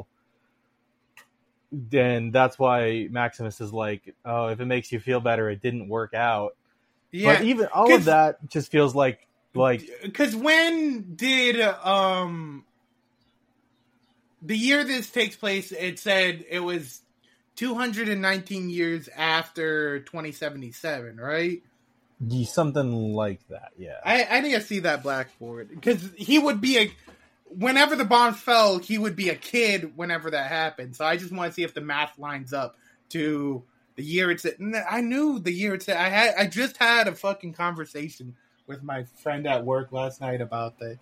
[SPEAKER 3] Then that's why Maximus is like, oh, if it makes you feel better, it didn't work out. Yeah, but even all of that just feels like like
[SPEAKER 4] because when did um the year this takes place? It said it was two hundred nineteen years after twenty seventy-seven, right?
[SPEAKER 3] Something like that. Yeah,
[SPEAKER 4] I, I need to see that Blackboard because he would be a whenever the bomb fell, he would be a kid whenever that happened. So I just want to see if the math lines up to the year it's at. I knew the year it's at. I had. I just had a fucking conversation with my friend at work last night about that.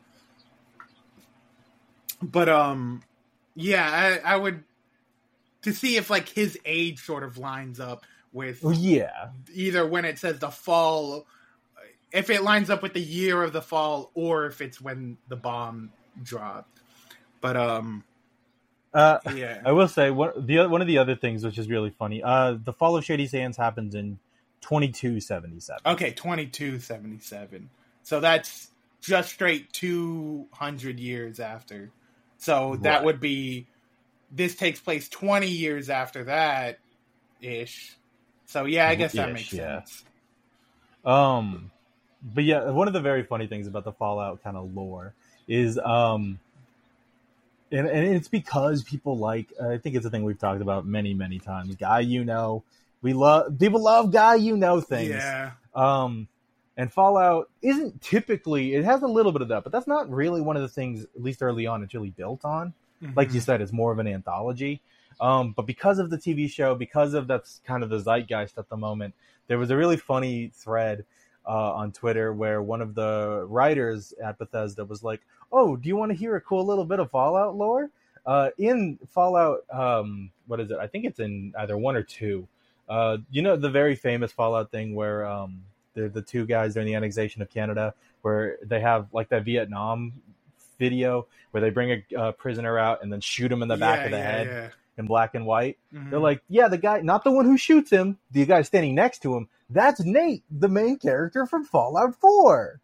[SPEAKER 4] But um, yeah, I, I would to see if like his age sort of lines up with
[SPEAKER 3] yeah
[SPEAKER 4] either when it says the fall, if it lines up with the year of the fall, or if it's when the bomb dropped. But um.
[SPEAKER 3] Uh,
[SPEAKER 4] yeah,
[SPEAKER 3] I will say one the one of the other things which is really funny. Uh, the fall of Shady Sands happens in twenty-two seventy-seven.
[SPEAKER 4] Okay, twenty-two seventy-seven. So that's just straight two hundred years after. So right. That would be. This takes place twenty years after that, ish. So yeah, I guess that ish, makes yeah. sense.
[SPEAKER 3] Um, but yeah, one of the very funny things about the Fallout kind of lore is um. And, and it's because people like, uh, I think it's a thing we've talked about many, many times. Guy, you know, we love, people love guy, you know things.
[SPEAKER 4] Yeah.
[SPEAKER 3] Um, and Fallout isn't typically, it has a little bit of that, but that's not really one of the things, at least early on, it's really built on. Mm-hmm. Like you said, it's more of an anthology. Um, but because of the T V show, because of that's kind of the zeitgeist at the moment, there was a really funny thread Uh, on Twitter where one of the writers at Bethesda was like, oh, do you want to hear a cool little bit of Fallout lore? Uh, in Fallout, um, what is it? I think it's in either one or two. Uh, you know the very famous Fallout thing where um, the the two guys during the annexation of Canada, where they have like that Vietnam video where they bring a uh, prisoner out and then shoot him in the back
[SPEAKER 4] Yeah,
[SPEAKER 3] of the
[SPEAKER 4] yeah,
[SPEAKER 3] head
[SPEAKER 4] yeah.
[SPEAKER 3] in black and white.
[SPEAKER 4] Mhm.
[SPEAKER 3] They're like, yeah, the guy, not the one who shoots him, the guy standing next to him. That's Nate, the main character from Fallout four.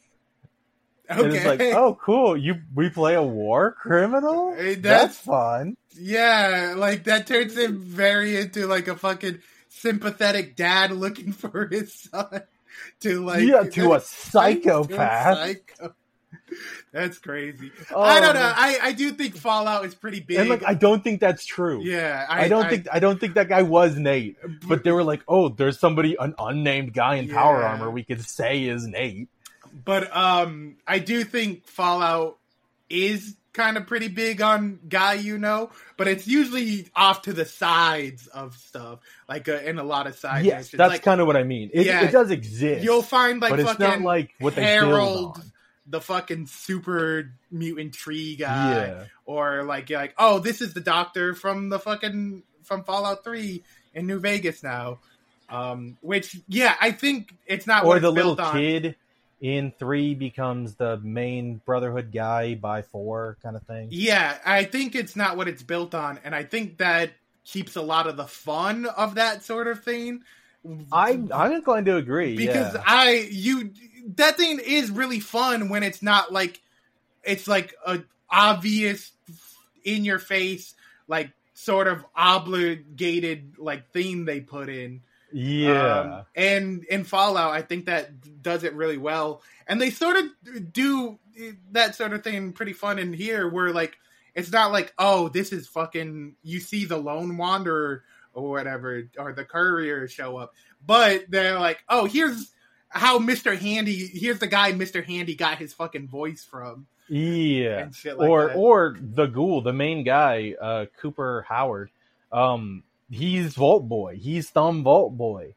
[SPEAKER 4] Okay.
[SPEAKER 3] And it's like, oh, cool. You we play a war criminal?
[SPEAKER 4] Hey,
[SPEAKER 3] That's,
[SPEAKER 4] that's-
[SPEAKER 3] fun.
[SPEAKER 4] Yeah, like that turns him very into like a fucking sympathetic dad looking for his son to like
[SPEAKER 3] Yeah, to a
[SPEAKER 4] to a
[SPEAKER 3] psychopath.
[SPEAKER 4] psycho. That's crazy.
[SPEAKER 3] Oh,
[SPEAKER 4] I don't know.
[SPEAKER 3] man.
[SPEAKER 4] I, I do think Fallout is pretty big.
[SPEAKER 3] And like, I don't think that's true.
[SPEAKER 4] yeah,
[SPEAKER 3] I, don't think I don't think that guy was Nate. But they were like, oh, there's somebody, an unnamed guy in power
[SPEAKER 4] Yeah.
[SPEAKER 3] armor we could say is Nate.
[SPEAKER 4] But um, I do think Fallout is kind of pretty big on guy you know, but it's usually off to the sides of stuff, like uh, in a lot of side
[SPEAKER 3] Yes,
[SPEAKER 4] missions.
[SPEAKER 3] that's
[SPEAKER 4] like,
[SPEAKER 3] kind of what I mean. It,
[SPEAKER 4] Yeah.
[SPEAKER 3] it does exist.
[SPEAKER 4] you'll find like
[SPEAKER 3] but it's
[SPEAKER 4] fucking
[SPEAKER 3] not like what they
[SPEAKER 4] Harold,
[SPEAKER 3] build on.
[SPEAKER 4] the fucking super mutant tree guy,
[SPEAKER 3] Yeah.
[SPEAKER 4] or like you're like, oh, this is the doctor from the fucking from Fallout three in New Vegas now. Um, which yeah, I think it's not
[SPEAKER 3] Or
[SPEAKER 4] what
[SPEAKER 3] the
[SPEAKER 4] it's
[SPEAKER 3] little
[SPEAKER 4] built on.
[SPEAKER 3] kid in three becomes the main Brotherhood guy by four kind of thing.
[SPEAKER 4] Yeah, I think it's not what it's built on, and I think that keeps a lot of the fun of that sort of thing.
[SPEAKER 3] I, I'm inclined to agree.
[SPEAKER 4] because
[SPEAKER 3] yeah.
[SPEAKER 4] I you that thing is really fun when it's not like it's like a obvious in your face like sort of obligated like theme they put in.
[SPEAKER 3] Yeah.
[SPEAKER 4] Um, and in Fallout, I think that does it really well. And they sort of do that sort of thing pretty fun in here where, like, it's not like, oh, this is fucking, you see the Lone Wanderer or whatever, or the Courier show up. But they're like, oh, here's how Mister Handy, here's the guy Mister Handy got his fucking voice from.
[SPEAKER 3] Yeah.
[SPEAKER 4] And shit like
[SPEAKER 3] or
[SPEAKER 4] that.
[SPEAKER 3] or the ghoul, the main guy, uh, Cooper Howard. Um, he's Vault Boy. He's Thumb Vault Boy.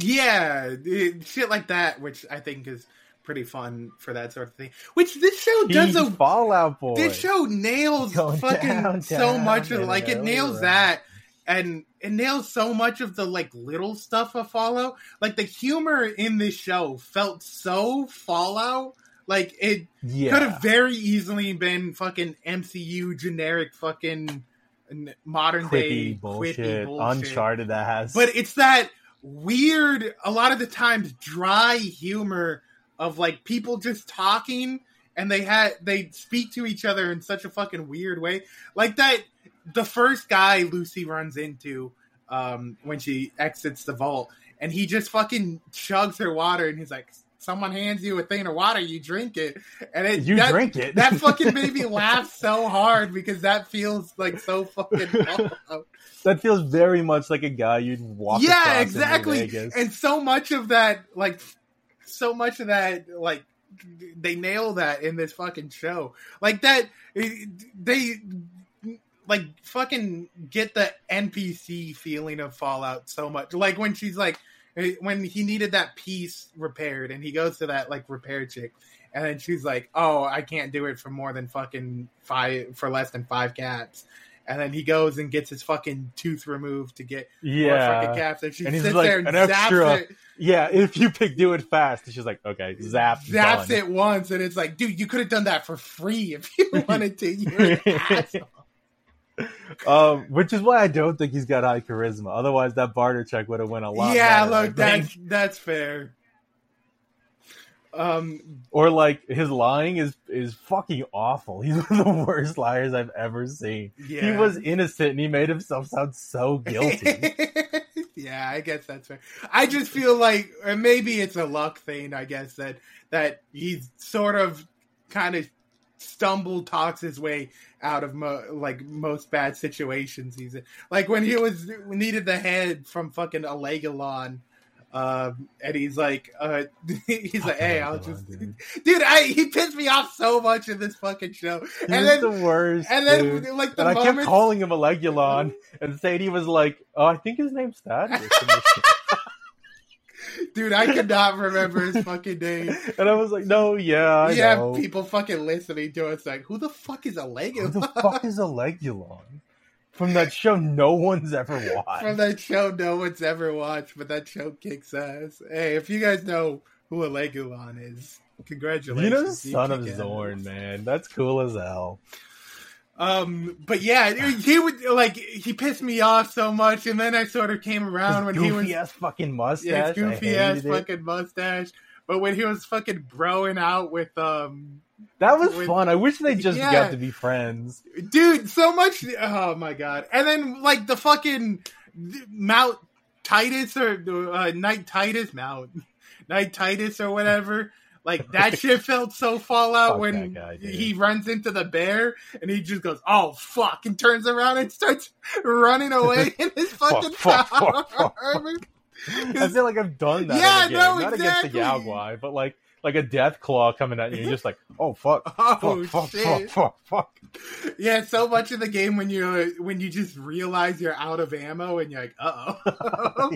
[SPEAKER 4] Yeah, it- shit like that, which I think is pretty fun for that sort of thing. Which this show does
[SPEAKER 3] He's
[SPEAKER 4] a
[SPEAKER 3] Fallout Boy.
[SPEAKER 4] This show nails
[SPEAKER 3] Going
[SPEAKER 4] fucking
[SPEAKER 3] down,
[SPEAKER 4] so
[SPEAKER 3] down,
[SPEAKER 4] much of
[SPEAKER 3] and
[SPEAKER 4] like it
[SPEAKER 3] over,
[SPEAKER 4] nails
[SPEAKER 3] right.
[SPEAKER 4] that, and it nails so much of the like little stuff of Fallout. Like the humor in this show felt so Fallout. Like it
[SPEAKER 3] yeah.
[SPEAKER 4] could have very easily been fucking M C U generic fucking n- modern
[SPEAKER 3] quippy
[SPEAKER 4] day
[SPEAKER 3] bullshit,
[SPEAKER 4] quippy bullshit.
[SPEAKER 3] Uncharted ass.
[SPEAKER 4] But it's that weird, a lot of the times dry humor of like people just talking and they had they speak to each other in such a fucking weird way. Like that the first guy Lucy runs into um when she exits the vault and he just fucking chugs her water and he's like, someone hands you a thing of water, you drink it. And it,
[SPEAKER 3] you
[SPEAKER 4] that,
[SPEAKER 3] drink it.
[SPEAKER 4] that fucking made me laugh so hard because that feels like so fucking Fallout.
[SPEAKER 3] That feels very much like a guy you'd walk across
[SPEAKER 4] Yeah,
[SPEAKER 3] in
[SPEAKER 4] exactly.
[SPEAKER 3] Vegas.
[SPEAKER 4] And so much of that, like, so much of that, like, they nail that in this fucking show. Like that, they like fucking get the N P C feeling of Fallout so much. Like when she's like, when he needed that piece repaired, and he goes to that like repair chick, and then she's like, "Oh, I can't do it for more than fucking five for less than five caps." And then he goes and gets his fucking tooth removed to get
[SPEAKER 3] yeah.
[SPEAKER 4] more fucking caps. And she
[SPEAKER 3] And he's
[SPEAKER 4] sits
[SPEAKER 3] like,
[SPEAKER 4] there and
[SPEAKER 3] an
[SPEAKER 4] zaps
[SPEAKER 3] extra.
[SPEAKER 4] it,
[SPEAKER 3] Yeah, if you pick do it fast, and she's like, okay, zap,
[SPEAKER 4] zaps
[SPEAKER 3] done.
[SPEAKER 4] it once, and it's like, dude, you could have done that for free if you wanted to. You're an asshole.
[SPEAKER 3] Um, which is why I don't think he's got high charisma. Otherwise, that barter check would have went a lot.
[SPEAKER 4] Yeah,
[SPEAKER 3] better, I
[SPEAKER 4] look, that's
[SPEAKER 3] think.
[SPEAKER 4] that's fair. Um,
[SPEAKER 3] Or like his lying is is fucking awful. He's one of the worst liars I've ever seen.
[SPEAKER 4] yeah.
[SPEAKER 3] He was innocent and he made himself sound so guilty.
[SPEAKER 4] Yeah, I guess that's fair. I just feel like, or maybe it's a luck thing. I guess that that he's sort of kind of stumble talks his way out of mo- like most bad situations he's in. Like when he was needed the head from fucking Alegalon. Um, and he's like, uh, he's like, hey, I'll just,
[SPEAKER 3] dude.
[SPEAKER 4] dude, I he pissed me off so much in this fucking show.
[SPEAKER 3] He's
[SPEAKER 4] And then,
[SPEAKER 3] the worst.
[SPEAKER 4] and then,
[SPEAKER 3] dude.
[SPEAKER 4] like the
[SPEAKER 3] And I kept
[SPEAKER 4] moments,
[SPEAKER 3] calling him Alegulon and saying he was like, oh, I think his name's Thaddeus.
[SPEAKER 4] Dude, I could not remember his fucking name.
[SPEAKER 3] And I was like, no, yeah, I
[SPEAKER 4] yeah,
[SPEAKER 3] know.
[SPEAKER 4] people fucking listening to us like, who the fuck is a Legulon?
[SPEAKER 3] Who the fuck is a Legulon? From that show no one's ever watched.
[SPEAKER 4] From that show no one's ever watched, but that show kicks ass. Hey, if you guys know who a Legulon is, congratulations.
[SPEAKER 3] You know, Son of
[SPEAKER 4] kick
[SPEAKER 3] Zorn,
[SPEAKER 4] ass.
[SPEAKER 3] man. That's cool as hell.
[SPEAKER 4] Um, but yeah, he would like he pissed me off so much, and then I sort of came around when
[SPEAKER 3] goofy
[SPEAKER 4] he was
[SPEAKER 3] ass fucking mustache.
[SPEAKER 4] yeah, his goofy ass
[SPEAKER 3] it.
[SPEAKER 4] fucking mustache. But when he was fucking broing out with um,
[SPEAKER 3] that was
[SPEAKER 4] with,
[SPEAKER 3] fun. I wish they just
[SPEAKER 4] yeah.
[SPEAKER 3] got to be friends,
[SPEAKER 4] dude. So much. Oh my god! And then like the fucking Mount Titus or uh, Night Titus Mount Night Titus or whatever. Like, that shit felt so Fallout
[SPEAKER 3] Fuck
[SPEAKER 4] when
[SPEAKER 3] guy,
[SPEAKER 4] he runs into the bear and he just goes, oh, fuck, and turns around and starts running away in his fucking
[SPEAKER 3] fuck,
[SPEAKER 4] power.
[SPEAKER 3] fuck, fuck, fuck. I feel like I've done that.
[SPEAKER 4] Yeah,
[SPEAKER 3] in a game.
[SPEAKER 4] no,
[SPEAKER 3] Not
[SPEAKER 4] exactly.
[SPEAKER 3] against the Yaogwai, but like like a death claw coming at you. You're just like, oh, fuck,
[SPEAKER 4] Oh,
[SPEAKER 3] fuck, fuck,
[SPEAKER 4] shit.
[SPEAKER 3] fuck, fuck, fuck.
[SPEAKER 4] Yeah, so much of the game when you when you just realize you're out of ammo and you're like, uh-oh.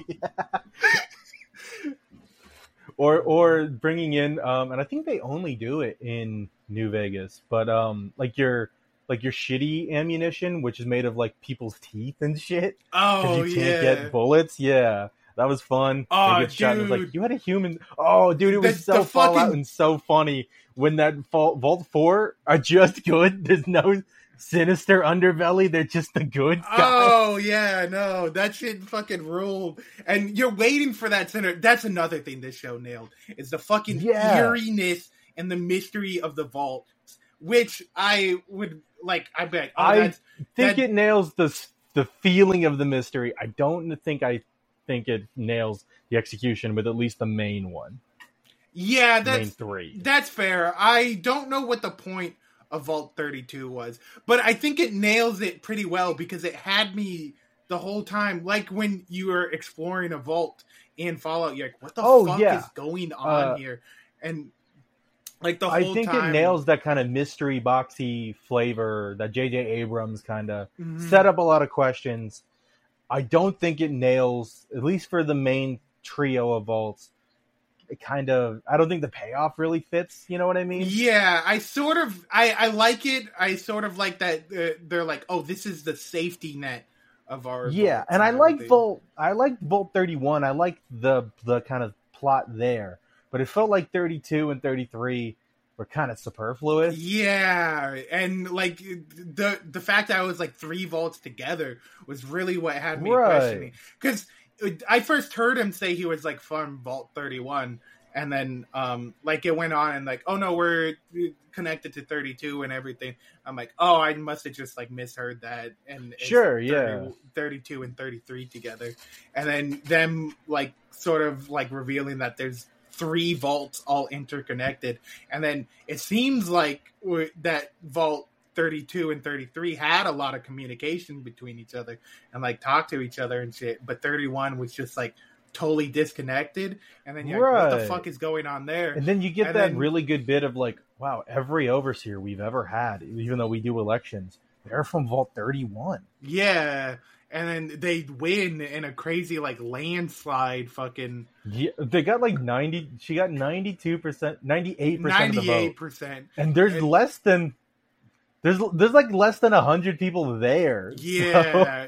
[SPEAKER 3] Or or bringing in, um, and I think they only do it in New Vegas, but um, like your like your shitty ammunition, which is made of like people's teeth and shit.
[SPEAKER 4] Oh,
[SPEAKER 3] you
[SPEAKER 4] yeah.
[SPEAKER 3] can't get bullets. Yeah, that was fun.
[SPEAKER 4] Oh,
[SPEAKER 3] You get shot and it's
[SPEAKER 4] dude.
[SPEAKER 3] like you had a human. Oh, dude, it was
[SPEAKER 4] The-
[SPEAKER 3] so
[SPEAKER 4] the
[SPEAKER 3] Fallout
[SPEAKER 4] fucking-
[SPEAKER 3] and so funny when that Vault, Vault Four are just good. There's no sinister underbelly. They're just the good guys.
[SPEAKER 4] Oh, yeah, no, that shit fucking ruled. And you're waiting for that center. That's another thing this show nailed, is the fucking
[SPEAKER 3] Yeah.
[SPEAKER 4] eeriness and the mystery of the vault, which I would, like, I bet. Oh,
[SPEAKER 3] I
[SPEAKER 4] that's,
[SPEAKER 3] think
[SPEAKER 4] that-
[SPEAKER 3] it nails the the feeling of the mystery. I don't think I think it nails the execution with at least the main one.
[SPEAKER 4] yeah,
[SPEAKER 3] main
[SPEAKER 4] that's,
[SPEAKER 3] three.
[SPEAKER 4] that's fair. I don't know what the point of Vault thirty-two was, but I think it nails it pretty well because it had me the whole time, like when you were exploring a vault in Fallout, you're like, what the
[SPEAKER 3] Oh,
[SPEAKER 4] fuck
[SPEAKER 3] yeah.
[SPEAKER 4] is going on
[SPEAKER 3] Uh,
[SPEAKER 4] here? And like the
[SPEAKER 3] I
[SPEAKER 4] whole
[SPEAKER 3] think
[SPEAKER 4] time,
[SPEAKER 3] it nails that kind of mystery boxy flavor that J J Abrams kind of
[SPEAKER 4] Mhm.
[SPEAKER 3] set up a lot of questions. I don't think it nails, at least for the main trio of vaults. It kind of, I don't think the payoff really fits. You know what I mean?
[SPEAKER 4] Yeah, I sort of, I, I like it. I sort of like that. Uh, they're like, oh, this is the safety net of our.
[SPEAKER 3] Yeah,
[SPEAKER 4] vaults
[SPEAKER 3] and I like
[SPEAKER 4] everything.
[SPEAKER 3] Vault. I like Vault thirty-one. I like the the kind of plot there, but it felt like thirty-two and thirty-three were kind of superfluous.
[SPEAKER 4] Yeah, and like the the fact that I was like three vaults together was really what had me
[SPEAKER 3] Right.
[SPEAKER 4] questioning. Because I first heard him say he was like from Vault thirty-one, and then um like it went on and like, oh no, we're connected to thirty-two and everything. I'm like, oh, I must have just like misheard that. And it's
[SPEAKER 3] Sure,
[SPEAKER 4] thirty
[SPEAKER 3] yeah.
[SPEAKER 4] thirty-two and thirty-three together, and then them like sort of like revealing that there's three vaults all interconnected, and then it seems like w- that vault thirty-two and thirty-three had a lot of communication between each other and like talked to each other and shit, but thirty-one was just like totally disconnected, and then you're like, what the
[SPEAKER 3] Right.
[SPEAKER 4] fuck is going on there?
[SPEAKER 3] And then you get
[SPEAKER 4] And
[SPEAKER 3] that
[SPEAKER 4] then-
[SPEAKER 3] really good bit of like, wow, every overseer we've ever had, even though we do elections, they're from Vault thirty-one.
[SPEAKER 4] Yeah, and then they win in a crazy like landslide fucking
[SPEAKER 3] Yeah, they got like ninety. She got ninety-two percent, ninety-eight percent of the
[SPEAKER 4] ninety-eight
[SPEAKER 3] vote,
[SPEAKER 4] percent.
[SPEAKER 3] and there's
[SPEAKER 4] And-
[SPEAKER 3] less than there's there's like less than a hundred people there. So-
[SPEAKER 4] Yeah,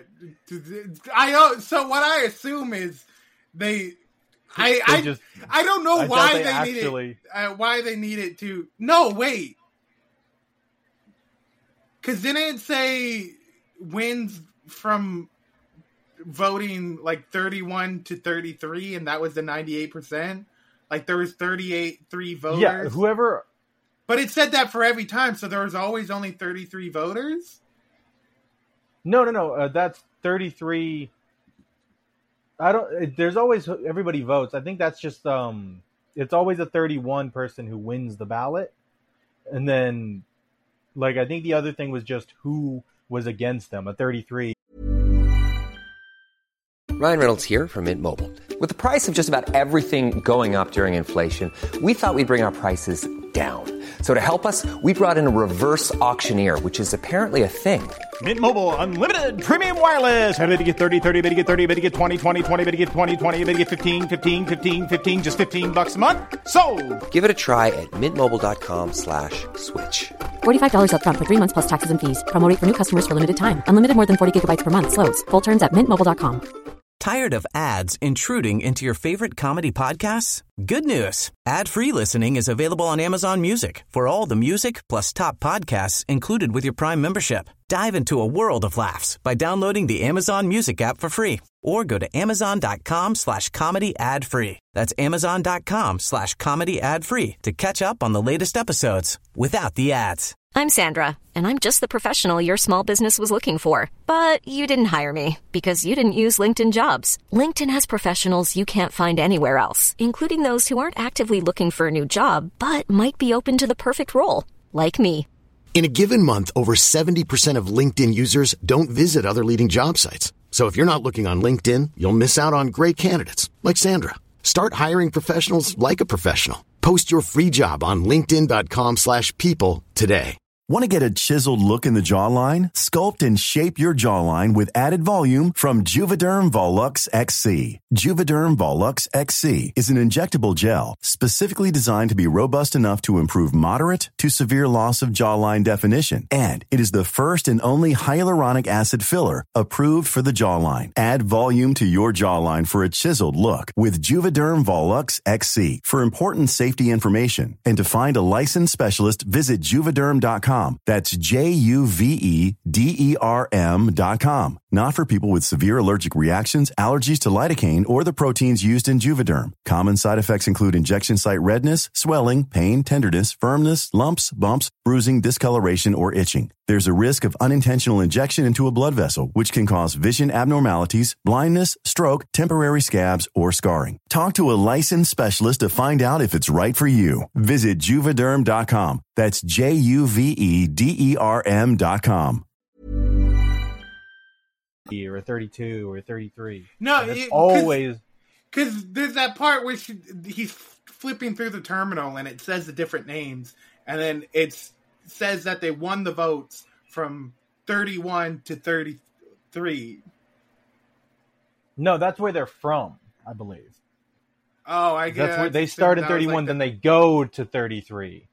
[SPEAKER 4] I know. So what I assume is they, I,
[SPEAKER 3] They
[SPEAKER 4] I,
[SPEAKER 3] just-
[SPEAKER 4] I don't know
[SPEAKER 3] I
[SPEAKER 4] why
[SPEAKER 3] doubt
[SPEAKER 4] they,
[SPEAKER 3] they
[SPEAKER 4] need
[SPEAKER 3] actually-
[SPEAKER 4] it. Uh, why they need it to? No, wait, because didn't it say wins from voting like thirty-one to thirty-three, and that was the ninety-eight percent? Like there was thirty-eight three voters.
[SPEAKER 3] yeah, whoever.
[SPEAKER 4] But it said that for every time, so there was always only thirty-three voters.
[SPEAKER 3] No, no, no. Uh, that's thirty-three. I don't. There's always everybody votes. I think that's just um. It's always a thirty-one person who wins the ballot, and then, like, I think the other thing was just who was against them. A thirty-three.
[SPEAKER 5] Ryan Reynolds here from Mint Mobile. With the price of just about everything going up during inflation, we thought we'd bring our prices down. So to help us, we brought in a reverse auctioneer, which is apparently a thing.
[SPEAKER 6] Mint Mobile Unlimited Premium Wireless. How to get thirty, thirty, how to get thirty, how to get twenty, twenty, twenty, how to get twenty, twenty, how to get fifteen, fifteen, fifteen, fifteen, just fifteen bucks a month? Sold!
[SPEAKER 5] Give it a try at mintmobile.com slash switch.
[SPEAKER 7] forty-five dollars up front for three months plus taxes and fees. Promo rate for new customers for limited time. Unlimited more than forty gigabytes per month. Slows full terms at mint mobile dot com.
[SPEAKER 2] Tired of ads intruding into your favorite comedy podcasts? Good news. Ad-free listening is available on Amazon Music for all the music plus top podcasts included with your Prime membership. Dive into a world of laughs by downloading the Amazon Music app for free or go to amazon.com slash comedy ad free. That's amazon.com slash comedy ad free to catch up on the latest episodes without the ads.
[SPEAKER 7] I'm Sandra, and I'm just the professional your small business was looking for. But you didn't hire me because you didn't use LinkedIn Jobs. LinkedIn has professionals you can't find anywhere else, including those who aren't actively looking for a new job, but might be open to the perfect role, like me.
[SPEAKER 8] In a given month, over seventy percent of LinkedIn users don't visit other leading job sites. So if you're not looking on LinkedIn, you'll miss out on great candidates like Sandra. Start hiring professionals like a professional. Post your free job on linkedin.com slash people today.
[SPEAKER 9] Want to get a chiseled look in the jawline? Sculpt and shape your jawline with added volume from Juvederm Volux X C. Juvederm Volux X C is an injectable gel specifically designed to be robust enough to improve moderate to severe loss of jawline definition. And it is the first and only hyaluronic acid filler approved for the jawline. Add volume to your jawline for a chiseled look with Juvederm Volux X C. For important safety information and to find a licensed specialist, visit juvederm dot com. That's J U V E D E R M dot com. Not for people with severe allergic reactions, allergies to lidocaine, or the proteins used in Juvederm. Common side effects include injection site redness, swelling, pain, tenderness, firmness, lumps, bumps, bruising, discoloration, or itching. There's a risk of unintentional injection into a blood vessel, which can cause vision abnormalities, blindness, stroke, temporary scabs, or scarring. Talk to a licensed specialist to find out if it's right for you. Visit Juvederm dot com. That's J U V E D E R M dot com.
[SPEAKER 3] Or thirty-two or thirty-three.
[SPEAKER 4] No,
[SPEAKER 3] and it's
[SPEAKER 4] it,
[SPEAKER 3] always
[SPEAKER 4] because there's that part where she, he's flipping through the terminal and it says the different names, and then it says that they won the votes from thirty-one to thirty-three.
[SPEAKER 3] No, that's where they're from, I believe.
[SPEAKER 4] Oh, I guess
[SPEAKER 3] that's where they start at thirty-one, like the... then they go to thirty-three.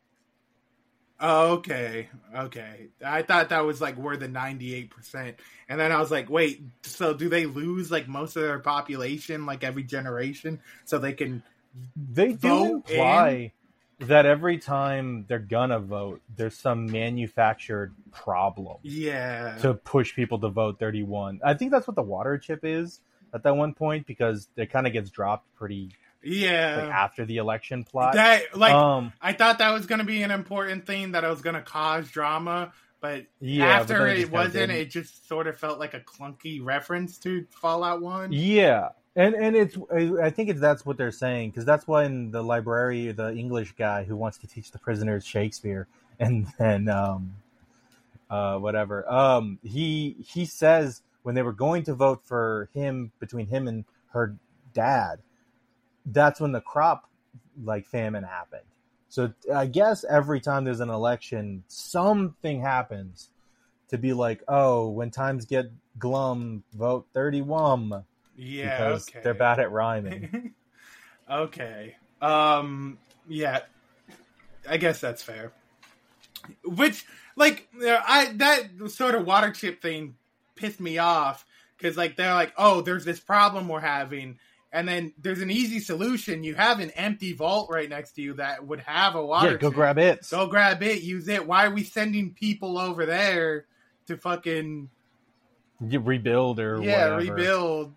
[SPEAKER 4] Oh, okay, okay. I thought that was like where the ninety-eight percent, and then I was like, wait, so do they lose like most of their population, like every generation, so they can?
[SPEAKER 3] They do imply in? that every time they're gonna vote, there's some manufactured problem.
[SPEAKER 4] Yeah,
[SPEAKER 3] to push people to vote thirty-one. I think that's what the water chip is at that one point, because it kind of gets dropped pretty.
[SPEAKER 4] Yeah,
[SPEAKER 3] like after the election plot.
[SPEAKER 4] That like
[SPEAKER 3] um,
[SPEAKER 4] I thought that was going to be an important thing, that it was going to cause drama, but
[SPEAKER 3] yeah,
[SPEAKER 4] after
[SPEAKER 3] but
[SPEAKER 4] it,
[SPEAKER 3] it
[SPEAKER 4] wasn't, it just sort of felt like a clunky reference to Fallout one.
[SPEAKER 3] Yeah, and and it's I think it's that's what they're saying, because that's when the library, the English guy who wants to teach the prisoners Shakespeare, and then um, uh, whatever, um, he he says when they were going to vote for him, between him and her dad, that's when the crop like famine happened. So I guess every time there's an election, something happens to be like, oh, when times get glum, vote thirty-one.
[SPEAKER 4] Yeah,
[SPEAKER 3] because
[SPEAKER 4] okay.
[SPEAKER 3] They're bad at rhyming.
[SPEAKER 4] Okay. Um. Yeah. I guess that's fair. Which, like, I that sort of water chip thing pissed me off, because like they're like, oh, there's this problem we're having. And then there's an easy solution. You have an empty vault right next to you that would have a water
[SPEAKER 3] Yeah, go
[SPEAKER 4] chip.
[SPEAKER 3] grab it.
[SPEAKER 4] Go grab it. Use it. Why are we sending people over there to fucking...
[SPEAKER 3] You rebuild or
[SPEAKER 4] yeah,
[SPEAKER 3] whatever.
[SPEAKER 4] rebuild.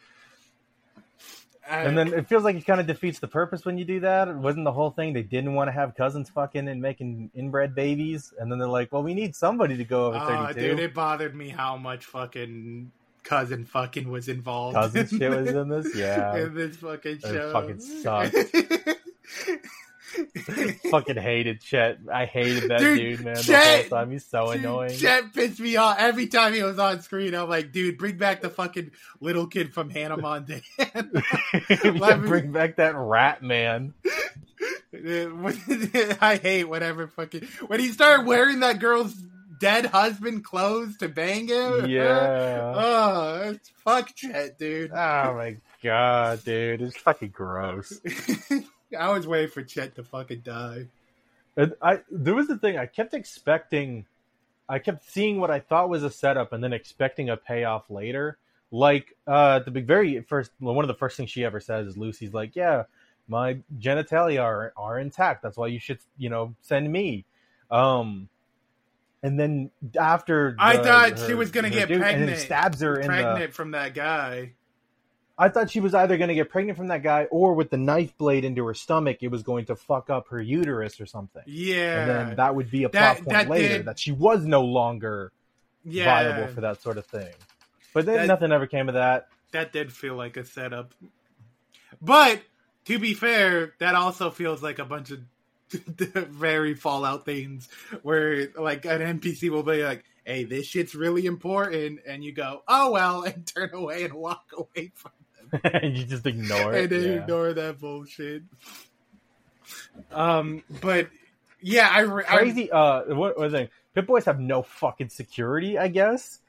[SPEAKER 3] And then it feels like it kind of defeats the purpose when you do that. It wasn't the whole thing they didn't want to have cousins fucking and making inbred babies. And then they're like, well, we need somebody to go over
[SPEAKER 4] Oh,
[SPEAKER 3] thirty-two.
[SPEAKER 4] dude, it bothered me how much fucking... cousin fucking was involved.
[SPEAKER 3] Cousin shit was in this? Yeah.
[SPEAKER 4] In this fucking show.
[SPEAKER 3] It fucking sucked. Fucking hated Chet. I hated that dude, dude man, Chet, the whole time. He's so
[SPEAKER 4] dude,
[SPEAKER 3] annoying.
[SPEAKER 4] Chet pissed me off. Every time he was on screen, I'm like, dude, bring back the fucking little kid from Hannah Montana.
[SPEAKER 3] Yeah, bring back that rat man.
[SPEAKER 4] I hate whatever fucking... When he started wearing that girl's dead husband clothes to bang him.
[SPEAKER 3] Yeah.
[SPEAKER 4] Oh, it's fuck Chet, dude.
[SPEAKER 3] Oh my god, dude, it's fucking gross.
[SPEAKER 4] I was waiting for Chet to fucking die.
[SPEAKER 3] And I there was the thing I kept expecting. I kept seeing what I thought was a setup, and then expecting a payoff later. Like uh, the big, very first, one of the first things she ever says is Lucy's like, "Yeah, my genitalia are are intact. That's why you should, you know, send me." Um, and then after the,
[SPEAKER 4] I thought
[SPEAKER 3] her,
[SPEAKER 4] she was gonna get
[SPEAKER 3] dude,
[SPEAKER 4] pregnant,
[SPEAKER 3] and then stabs her in
[SPEAKER 4] pregnant
[SPEAKER 3] the,
[SPEAKER 4] from that guy.
[SPEAKER 3] I thought she was either going to get pregnant from that guy, or with the knife blade into her stomach, it was going to fuck up her uterus or something.
[SPEAKER 4] Yeah,
[SPEAKER 3] and then that would be a
[SPEAKER 4] that,
[SPEAKER 3] plot point
[SPEAKER 4] that
[SPEAKER 3] later
[SPEAKER 4] did,
[SPEAKER 3] that she was no longer
[SPEAKER 4] yeah,
[SPEAKER 3] viable for that sort of thing. But then
[SPEAKER 4] that,
[SPEAKER 3] nothing ever came of that.
[SPEAKER 4] That did feel like a setup. But to be fair, that also feels like a bunch of very Fallout things where like an N P C will be like, "Hey, this shit's really important," and you go, "Oh well," and turn away and walk away from them.
[SPEAKER 3] And you just ignore it.
[SPEAKER 4] And then
[SPEAKER 3] yeah.
[SPEAKER 4] ignore that bullshit. Um, but yeah, I re-
[SPEAKER 3] crazy. I, uh, what was it? Pip-Boys have no fucking security, I guess.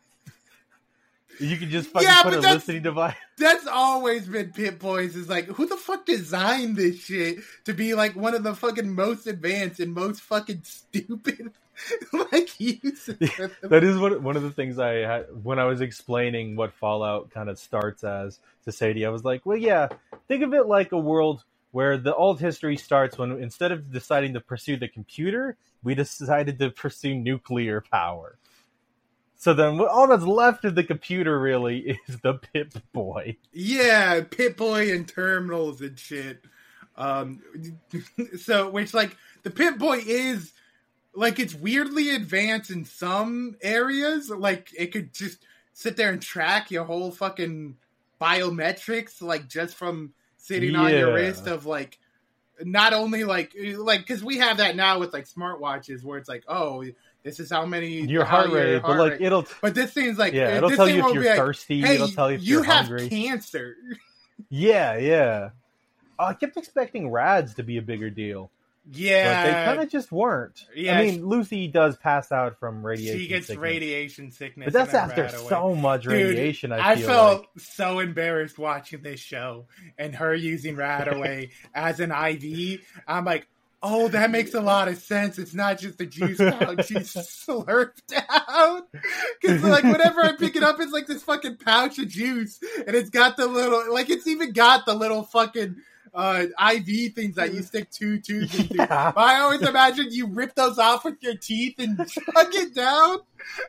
[SPEAKER 3] You can just fucking
[SPEAKER 4] yeah,
[SPEAKER 3] put a listening device.
[SPEAKER 4] That's always been Pip-Boys. Is like, who the fuck designed this shit to be like one of the fucking most advanced and most fucking stupid like use?
[SPEAKER 3] That is one one of the things I had when I was explaining what Fallout kind of starts as to Sadie. I was like, well, yeah, think of it like a world where the old history starts when instead of deciding to pursue the computer, we decided to pursue nuclear power. So then all that's left of the computer really is the Pip-Boy.
[SPEAKER 4] Yeah, Pip-Boy and terminals and shit. Um, so, which, like, the Pip-Boy is, like, it's weirdly advanced in some areas. Like, it could just sit there and track your whole fucking biometrics, like, just from sitting
[SPEAKER 3] yeah.
[SPEAKER 4] on your wrist of, like, not only, like, like, because we have that now with, like, smartwatches where it's like, oh, this is how many
[SPEAKER 3] your heart rate,
[SPEAKER 4] your heart
[SPEAKER 3] but like
[SPEAKER 4] rate.
[SPEAKER 3] it'll.
[SPEAKER 4] But this thing's like,
[SPEAKER 3] yeah, it'll
[SPEAKER 4] this
[SPEAKER 3] tell
[SPEAKER 4] thing
[SPEAKER 3] you if
[SPEAKER 4] will
[SPEAKER 3] you're
[SPEAKER 4] be like,
[SPEAKER 3] thirsty.
[SPEAKER 4] hey,
[SPEAKER 3] it'll tell you if
[SPEAKER 4] you
[SPEAKER 3] you're
[SPEAKER 4] have
[SPEAKER 3] hungry.
[SPEAKER 4] cancer.
[SPEAKER 3] Yeah, yeah. Uh, I kept expecting rads to be a bigger deal.
[SPEAKER 4] Yeah,
[SPEAKER 3] but they kind of just weren't.
[SPEAKER 4] Yeah,
[SPEAKER 3] I mean, Lucy does pass out from radiation.
[SPEAKER 4] She gets
[SPEAKER 3] sickness.
[SPEAKER 4] radiation sickness,
[SPEAKER 3] but that's
[SPEAKER 4] and
[SPEAKER 3] after so much radiation.
[SPEAKER 4] Dude,
[SPEAKER 3] I,
[SPEAKER 4] I
[SPEAKER 3] feel
[SPEAKER 4] felt
[SPEAKER 3] like.
[SPEAKER 4] so embarrassed watching this show and her using Radaway as an I V. I'm like, oh, that makes a lot of sense. It's not just the juice pouch she slurped out. Because, like, whenever I pick it up, it's like this fucking pouch of juice. And it's got the little, like, it's even got the little fucking uh, I V things that you stick two tubes into.
[SPEAKER 3] Yeah.
[SPEAKER 4] But I always imagine you rip those off with your teeth and chug it down.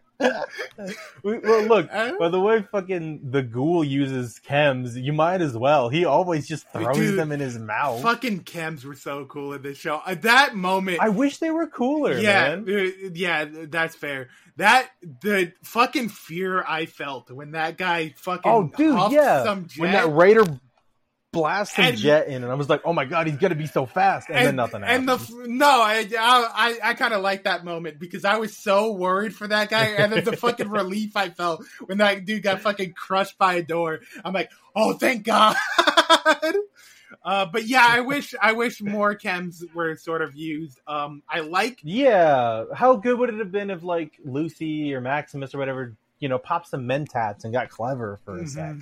[SPEAKER 3] Well, look, by the way fucking the ghoul uses chems, you might as well. He always just throws
[SPEAKER 4] Dude,
[SPEAKER 3] them in his mouth.
[SPEAKER 4] Fucking chems were so cool in this show. At that moment,
[SPEAKER 3] I wish they were cooler,
[SPEAKER 4] yeah,
[SPEAKER 3] man.
[SPEAKER 4] uh, yeah, that's fair. That the fucking fear I felt when that guy fucking
[SPEAKER 3] oh, dude,
[SPEAKER 4] huffed
[SPEAKER 3] yeah,
[SPEAKER 4] some jet.
[SPEAKER 3] when that raider blast some
[SPEAKER 4] And-
[SPEAKER 3] jet in, and I was like, "Oh my god, he's gonna be so fast!" And, then nothing
[SPEAKER 4] and
[SPEAKER 3] happens.
[SPEAKER 4] the no, I I, I kind of like that moment because I was so worried for that guy, and then the fucking relief I felt when that dude got fucking crushed by a door. I'm like, oh, thank God. Uh, but yeah, I wish I wish more chems were sort of used. Um, I like
[SPEAKER 3] yeah. How good would it have been if like Lucy or Maximus or whatever, you know, popped some mentats and got clever for a
[SPEAKER 4] mm-hmm.
[SPEAKER 3] sec.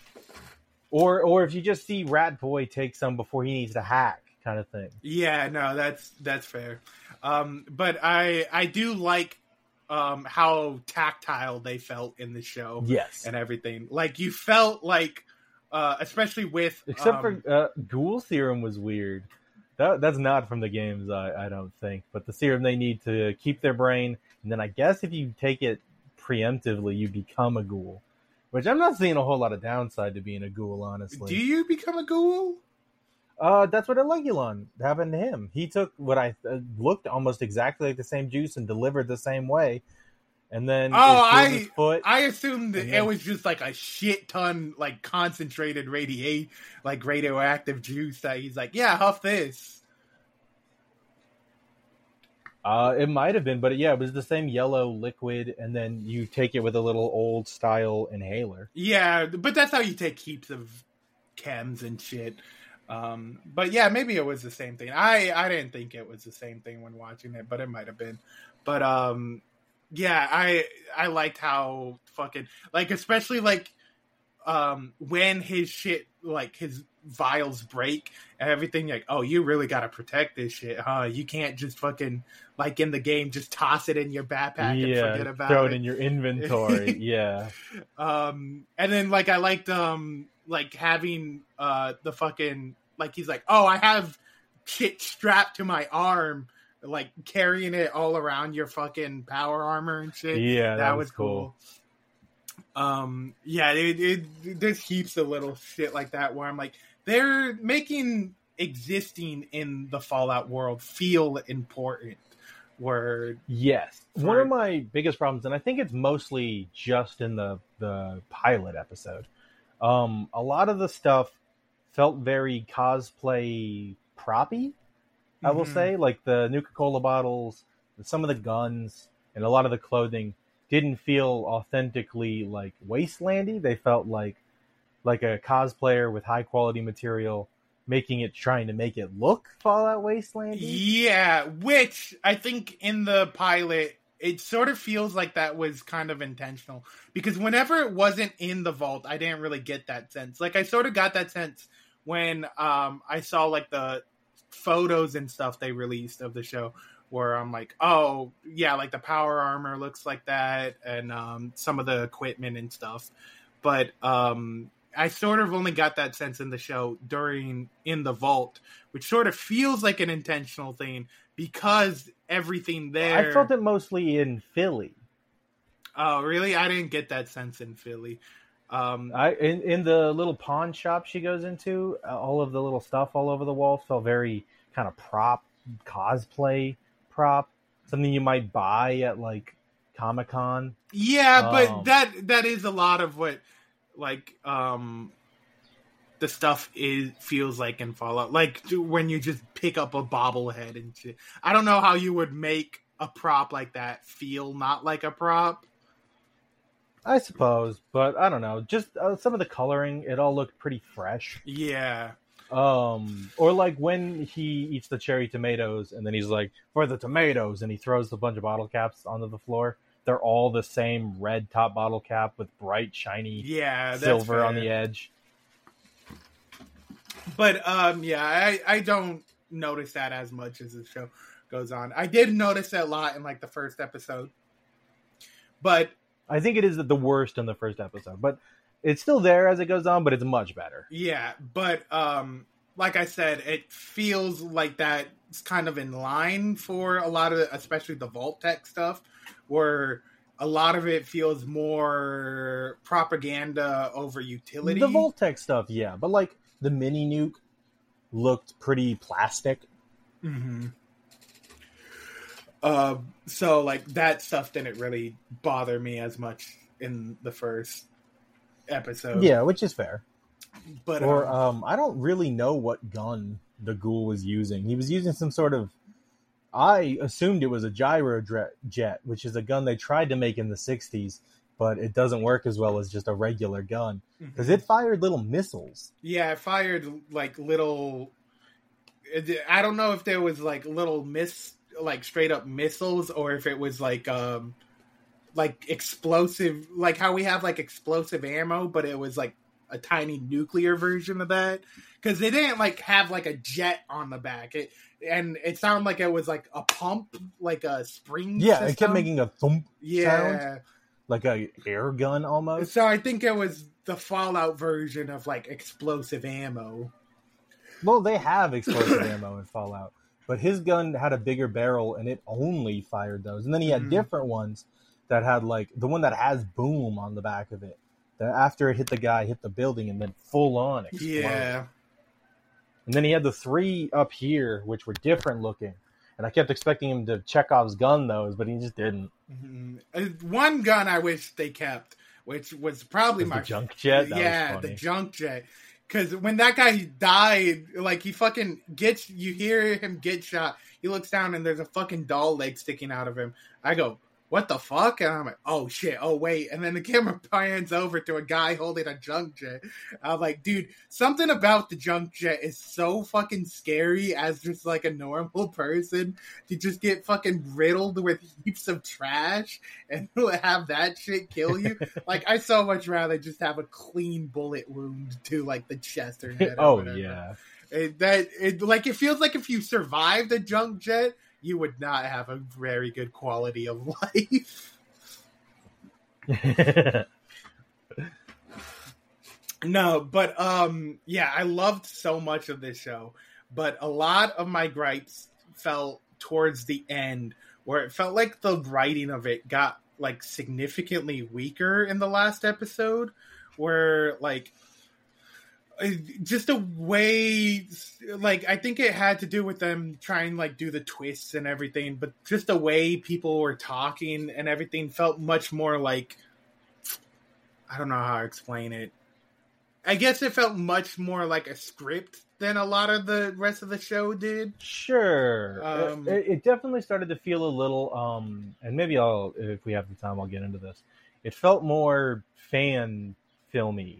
[SPEAKER 3] Or or if you just see Rat Boy take some before he needs to hack, kind of thing.
[SPEAKER 4] Yeah, no, that's that's fair. Um, but I I do like um, how tactile they felt in the show.
[SPEAKER 3] Yes,
[SPEAKER 4] and everything. Like you felt like, uh, especially with
[SPEAKER 3] except
[SPEAKER 4] um,
[SPEAKER 3] for uh, Ghoul Serum was weird. That that's not from the games, I, I don't think. But the serum they need to keep their brain, and then I guess if you take it preemptively, you become a ghoul. Which I'm not seeing a whole lot of downside to being a ghoul, honestly.
[SPEAKER 4] Do you become a ghoul?
[SPEAKER 3] Uh, that's what Elegulon happened to him. He took what I uh, looked almost exactly like the same juice and delivered the same way. And then
[SPEAKER 4] oh,
[SPEAKER 3] it
[SPEAKER 4] I
[SPEAKER 3] his foot,
[SPEAKER 4] I assumed that
[SPEAKER 3] then,
[SPEAKER 4] it was just like a shit ton like concentrated radiate like radioactive juice that he's like, yeah, huff this.
[SPEAKER 3] Uh, it might have been, but yeah, it was the same yellow liquid, and then you take it with a little old style inhaler.
[SPEAKER 4] Yeah, but that's how you take heaps of chems and shit. Um, but yeah, maybe it was the same thing. I, I didn't think it was the same thing when watching it, but it might have been. But um, Yeah, I I liked how fucking like especially like um when his shit like his vials break and everything, like, oh, you really gotta protect this shit, huh? You can't just fucking like in the game just toss it in your backpack
[SPEAKER 3] yeah,
[SPEAKER 4] and forget about
[SPEAKER 3] throw
[SPEAKER 4] it.
[SPEAKER 3] it in your inventory. yeah.
[SPEAKER 4] Um and then like I liked um like having uh the fucking like he's like, oh, I have shit strapped to my arm, like carrying it all around your fucking power armor and shit.
[SPEAKER 3] Yeah, that,
[SPEAKER 4] that
[SPEAKER 3] was,
[SPEAKER 4] was
[SPEAKER 3] cool.
[SPEAKER 4] cool. Um, yeah, it, it, there's heaps of little shit like that where I'm like, they're making existing in the Fallout world feel important. Where
[SPEAKER 3] yes,
[SPEAKER 4] for,
[SPEAKER 3] one of my biggest problems, and I think it's mostly just in the the pilot episode. Um, a lot of the stuff felt very cosplay proppy. I will
[SPEAKER 4] Mhm.
[SPEAKER 3] say, like the Nuka-Cola bottles, some of the guns, and a lot of the clothing didn't feel authentically like wastelandy. They felt like like a cosplayer with high quality material, making it trying to make it look Fallout wastelandy.
[SPEAKER 4] Yeah, which I think in the pilot it sort of feels like that was kind of intentional, because whenever it wasn't in the vault, I didn't really get that sense. Like I sort of got that sense when um I saw like the photos and stuff they released of the show, where I'm like, oh yeah, like the power armor looks like that, and um some of the equipment and stuff. But um I sort of only got that sense in the show during in the vault, which sort of feels like an intentional thing because everything there.
[SPEAKER 3] I felt it mostly in Philly.
[SPEAKER 4] Oh really? I didn't get that sense in Philly. Um,
[SPEAKER 3] I in, in the little pawn shop she goes into, uh, all of the little stuff all over the wall felt very kind of prop, cosplay prop, something you might buy at like Comic-Con.
[SPEAKER 4] Yeah, but
[SPEAKER 3] um,
[SPEAKER 4] that that is a lot of what like um the stuff is feels like in Fallout. Like when you just pick up a bobblehead and shit. I don't know how you would make a prop like that feel not like a prop.
[SPEAKER 3] I suppose, but I don't know. Just uh, some of the coloring, it all looked pretty fresh.
[SPEAKER 4] Yeah.
[SPEAKER 3] Um, or like when he eats the cherry tomatoes, and then he's like, "For the tomatoes," and he throws a bunch of bottle caps onto the floor. They're all the same red top bottle cap with bright, shiny
[SPEAKER 4] yeah, that's
[SPEAKER 3] silver
[SPEAKER 4] fair.
[SPEAKER 3] on the edge.
[SPEAKER 4] But um, yeah, I I don't notice that as much as the show goes on. I did notice that a lot in like the first episode, but.
[SPEAKER 3] I think it is the worst in the first episode, but it's still there as it goes on, but it's much better.
[SPEAKER 4] Yeah, but um, like I said, it feels like that's kind of in line for a lot of, the, especially the Vault Tech stuff, where a lot of it feels more propaganda over utility.
[SPEAKER 3] The Vault Tech stuff, yeah, but like the mini nuke looked pretty plastic.
[SPEAKER 4] Mm-hmm. Uh, so like that stuff didn't really bother me as much in the first episode.
[SPEAKER 3] Yeah, which is fair.
[SPEAKER 4] But
[SPEAKER 3] or
[SPEAKER 4] um,
[SPEAKER 3] um, I don't really know what gun the ghoul was using. He was using some sort of. I assumed it was a gyro jet, which is a gun they tried to make in the sixties, but it doesn't work as well as just a regular gun because mm-hmm. it fired little missiles.
[SPEAKER 4] Yeah, it fired like little. I don't know if there was like little miss. Like straight up missiles, or if it was like um like explosive, like how we have like explosive ammo, but it was like a tiny nuclear version of that, because they didn't like have like a jet on the back. It and it sounded like it was like a pump, like a spring
[SPEAKER 3] yeah
[SPEAKER 4] system.
[SPEAKER 3] It kept making a thump
[SPEAKER 4] yeah
[SPEAKER 3] sound, like a air gun almost.
[SPEAKER 4] So I think it was the Fallout version of like explosive ammo.
[SPEAKER 3] Well, they have explosive ammo in Fallout, but his gun had a bigger barrel, and it only fired those. And then he had mm. different ones that had, like, the one that has boom on the back of it. That after it hit the guy, hit the building, and then full on explode.
[SPEAKER 4] Yeah.
[SPEAKER 3] And then he had the three up here, which were different looking. And I kept expecting him to Chekhov's gun those, but he just didn't.
[SPEAKER 4] Mm-hmm. One gun I wish they kept, which was probably
[SPEAKER 3] was
[SPEAKER 4] my...
[SPEAKER 3] the junk jet? That
[SPEAKER 4] yeah, the junk jet. Because when that guy died, like, he fucking gets, you hear him get shot, he looks down and there's a fucking doll leg sticking out of him. I go, what the fuck? And I'm like, oh shit, oh wait. And then the camera pans over to a guy holding a junk jet. I'm like, dude, something about the junk jet is so fucking scary as just like a normal person to just get fucking riddled with heaps of trash and have that shit kill you. Like, I so much rather just have a clean bullet wound to like the chest or head. Or
[SPEAKER 3] oh
[SPEAKER 4] whatever. Yeah. It, that it like it feels like if you survived a junk jet, you would not have a very good quality of life. No, but um, yeah, I loved so much of this show, but a lot of my gripes fell towards the end, where it felt like the writing of it got like significantly weaker in the last episode, where like. Just a way, like, I think it had to do with them trying, like, do the twists and everything, but just the way people were talking and everything felt much more like, I don't know how to explain it. I guess it felt much more like a script than a lot of the rest of the show did.
[SPEAKER 3] Sure.
[SPEAKER 4] Um,
[SPEAKER 3] it, it definitely started to feel a little, um, and maybe I'll, if we have the time, I'll get into this. It felt more fan filmy.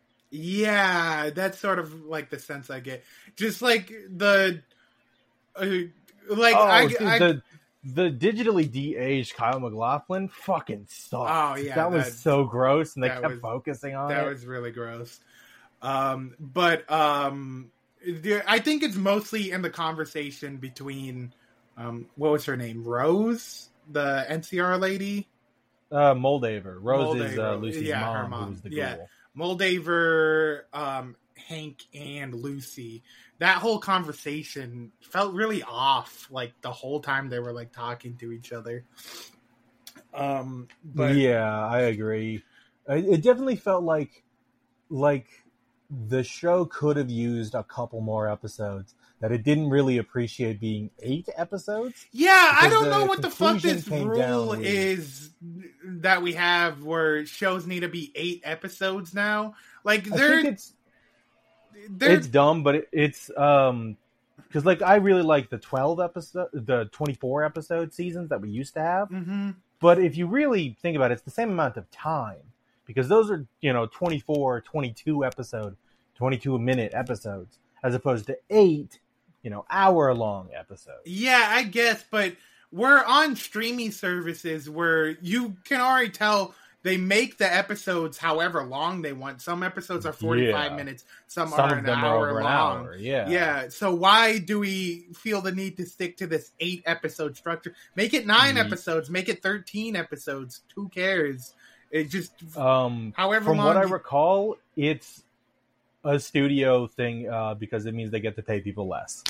[SPEAKER 4] Yeah, that's sort of like the sense I get. Just like the, uh, like
[SPEAKER 3] oh,
[SPEAKER 4] I,
[SPEAKER 3] dude,
[SPEAKER 4] I
[SPEAKER 3] the the digitally de-aged Kyle MacLachlan fucking sucked.
[SPEAKER 4] Oh yeah,
[SPEAKER 3] that was
[SPEAKER 4] that,
[SPEAKER 3] so gross, and they kept
[SPEAKER 4] was,
[SPEAKER 3] focusing on
[SPEAKER 4] that
[SPEAKER 3] it.
[SPEAKER 4] That was really gross. Um, but um, I think it's mostly in the conversation between, um, what was her name, Rose, the N C R lady.
[SPEAKER 3] Uh, Moldaver. Rose
[SPEAKER 4] Moldaver.
[SPEAKER 3] is uh, Lucy's
[SPEAKER 4] yeah,
[SPEAKER 3] mom,
[SPEAKER 4] her mom.
[SPEAKER 3] who was the
[SPEAKER 4] yeah.
[SPEAKER 3] girl.
[SPEAKER 4] Moldaver, um, Hank, and Lucy. That whole conversation felt really off, like, the whole time they were, like, talking to each other. Um, but...
[SPEAKER 3] Yeah, I agree. It definitely felt like, like, the show could have used a couple more episodes, that it didn't really appreciate being eight episodes.
[SPEAKER 4] Yeah, I don't know what the fuck this
[SPEAKER 3] came
[SPEAKER 4] rule
[SPEAKER 3] down with-
[SPEAKER 4] is that we have where shows need to be eight episodes now. Like,
[SPEAKER 3] I
[SPEAKER 4] they're...
[SPEAKER 3] think it's,
[SPEAKER 4] they're
[SPEAKER 3] it's dumb, but it, it's, um... because, like, I really like the twelve episode, the twenty-four episode seasons that we used to have.
[SPEAKER 4] Mm-hmm.
[SPEAKER 3] But if you really think about it, it's the same amount of time. Because those are, you know, twenty-four, twenty-two episode, twenty-two minute episodes, as opposed to eight, you know, hour long episodes.
[SPEAKER 4] Yeah, I guess, but we're on streaming services where you can already tell they make the episodes however long they want. Some episodes are forty-five
[SPEAKER 3] Yeah.
[SPEAKER 4] minutes, some,
[SPEAKER 3] Some
[SPEAKER 4] are
[SPEAKER 3] of
[SPEAKER 4] an
[SPEAKER 3] them
[SPEAKER 4] hour
[SPEAKER 3] are over an
[SPEAKER 4] long.
[SPEAKER 3] hour, yeah.
[SPEAKER 4] Yeah, so why do we feel the need to stick to this eight episode structure? Make it nine
[SPEAKER 3] Ye-
[SPEAKER 4] episodes, make it thirteen episodes. Who cares? It just
[SPEAKER 3] Um,
[SPEAKER 4] however
[SPEAKER 3] from
[SPEAKER 4] long
[SPEAKER 3] what I
[SPEAKER 4] you-
[SPEAKER 3] recall, it's a studio thing uh, because it means they get to pay people less.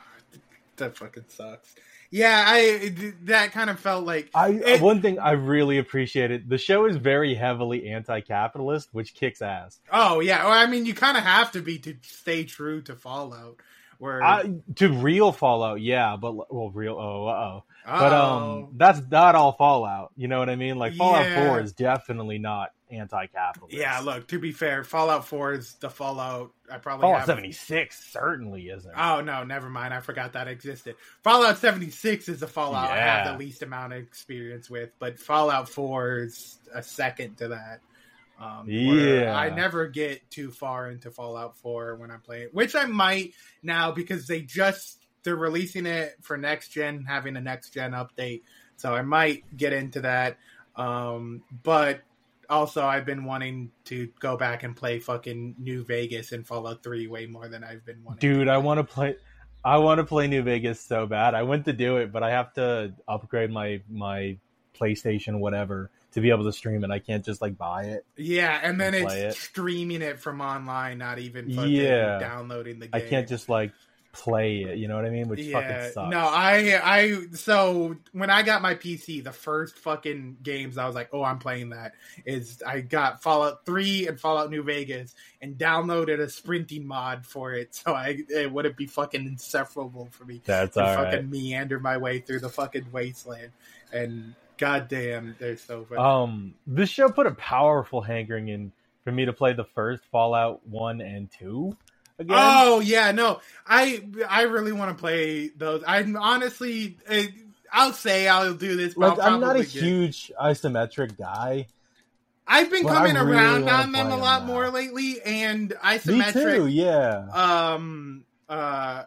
[SPEAKER 4] that fucking sucks. Yeah, I that kind of felt like
[SPEAKER 3] I
[SPEAKER 4] it,
[SPEAKER 3] one thing I really appreciated, the show is very heavily anti-capitalist, which kicks ass.
[SPEAKER 4] Oh yeah, well, I mean, you kind of have to be to stay true to Fallout. Where
[SPEAKER 3] I, to real Fallout, yeah, but well, real oh, uh oh, but
[SPEAKER 4] Uh-oh.
[SPEAKER 3] um, that's not all Fallout. You know what I mean? Like Fallout
[SPEAKER 4] Yeah.
[SPEAKER 3] Four is definitely not anti-capitalist.
[SPEAKER 4] yeah, look, to be fair, Fallout Four is the Fallout I probably
[SPEAKER 3] Fallout
[SPEAKER 4] have.
[SPEAKER 3] seventy-six certainly isn't.
[SPEAKER 4] Oh no, never mind. I forgot that existed. Fallout seventy-six is the Fallout I have
[SPEAKER 3] Yeah.
[SPEAKER 4] the least amount of experience with, but Fallout Four is a second to that. Um, where
[SPEAKER 3] Yeah.
[SPEAKER 4] I never get too far into Fallout Four when I'm playing, which I might now because they just they're releasing it for next gen, having a next gen update, so I might get into that. Um, but also, I've been wanting to go back and play fucking New Vegas and Fallout Three way more than I've been wanting.
[SPEAKER 3] Dude,
[SPEAKER 4] to
[SPEAKER 3] I
[SPEAKER 4] play.
[SPEAKER 3] want to play. I want to play New Vegas so bad. I went to do it, but I have to upgrade my my PlayStation, whatever, to be able to stream it. I can't just like buy it.
[SPEAKER 4] Yeah, and then
[SPEAKER 3] and
[SPEAKER 4] it's
[SPEAKER 3] play it.
[SPEAKER 4] streaming it from online, not even fucking
[SPEAKER 3] Yeah.
[SPEAKER 4] downloading the
[SPEAKER 3] I
[SPEAKER 4] game.
[SPEAKER 3] can't just like play it. You know what I mean? Which
[SPEAKER 4] yeah,
[SPEAKER 3] fucking sucks.
[SPEAKER 4] no, I, I, so when I got my P C, the first fucking games I was like, oh, I'm playing that, is I got Fallout three and Fallout New Vegas and downloaded a sprinting mod for it, so I it wouldn't be fucking insufferable for me
[SPEAKER 3] That's
[SPEAKER 4] to
[SPEAKER 3] all
[SPEAKER 4] fucking
[SPEAKER 3] right.
[SPEAKER 4] meander my way through the fucking wasteland. And goddamn, they're so funny.
[SPEAKER 3] Um, this show put a powerful hankering in for me to play the first Fallout one and two again.
[SPEAKER 4] Oh yeah, no, I I really want to play those. I'm honestly, I, I'll say I'll do this.
[SPEAKER 3] Like,
[SPEAKER 4] I'll
[SPEAKER 3] I'm not a
[SPEAKER 4] get...
[SPEAKER 3] huge isometric guy.
[SPEAKER 4] I've been coming
[SPEAKER 3] really
[SPEAKER 4] around on them a lot
[SPEAKER 3] them
[SPEAKER 4] more lately, and isometric.
[SPEAKER 3] Me too, yeah.
[SPEAKER 4] Um, uh,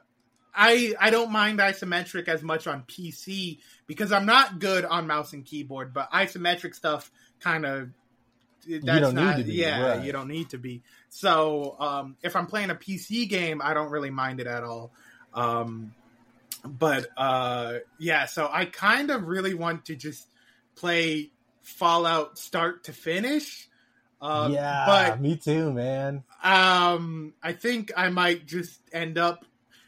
[SPEAKER 4] I I don't mind isometric as much on P C because I'm not good on mouse and keyboard, but isometric stuff kind of that's
[SPEAKER 3] you don't
[SPEAKER 4] not
[SPEAKER 3] need to be,
[SPEAKER 4] yeah,
[SPEAKER 3] right.
[SPEAKER 4] you don't need to be. So, um, if I'm playing a P C game, I don't really mind it at all. Um, but uh, yeah, so I kind of really want to just play Fallout start to finish. Um,
[SPEAKER 3] yeah,
[SPEAKER 4] but
[SPEAKER 3] me too, man.
[SPEAKER 4] Um, I think I might just end up.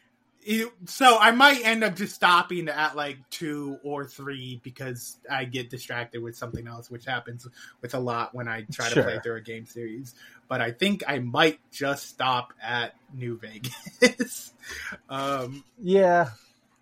[SPEAKER 4] It, so I might end up just stopping at like two or three because I get distracted with something else, which happens with a lot when I try
[SPEAKER 3] sure.
[SPEAKER 4] to play through a game series. But I think I might just stop at New Vegas. um,
[SPEAKER 3] yeah,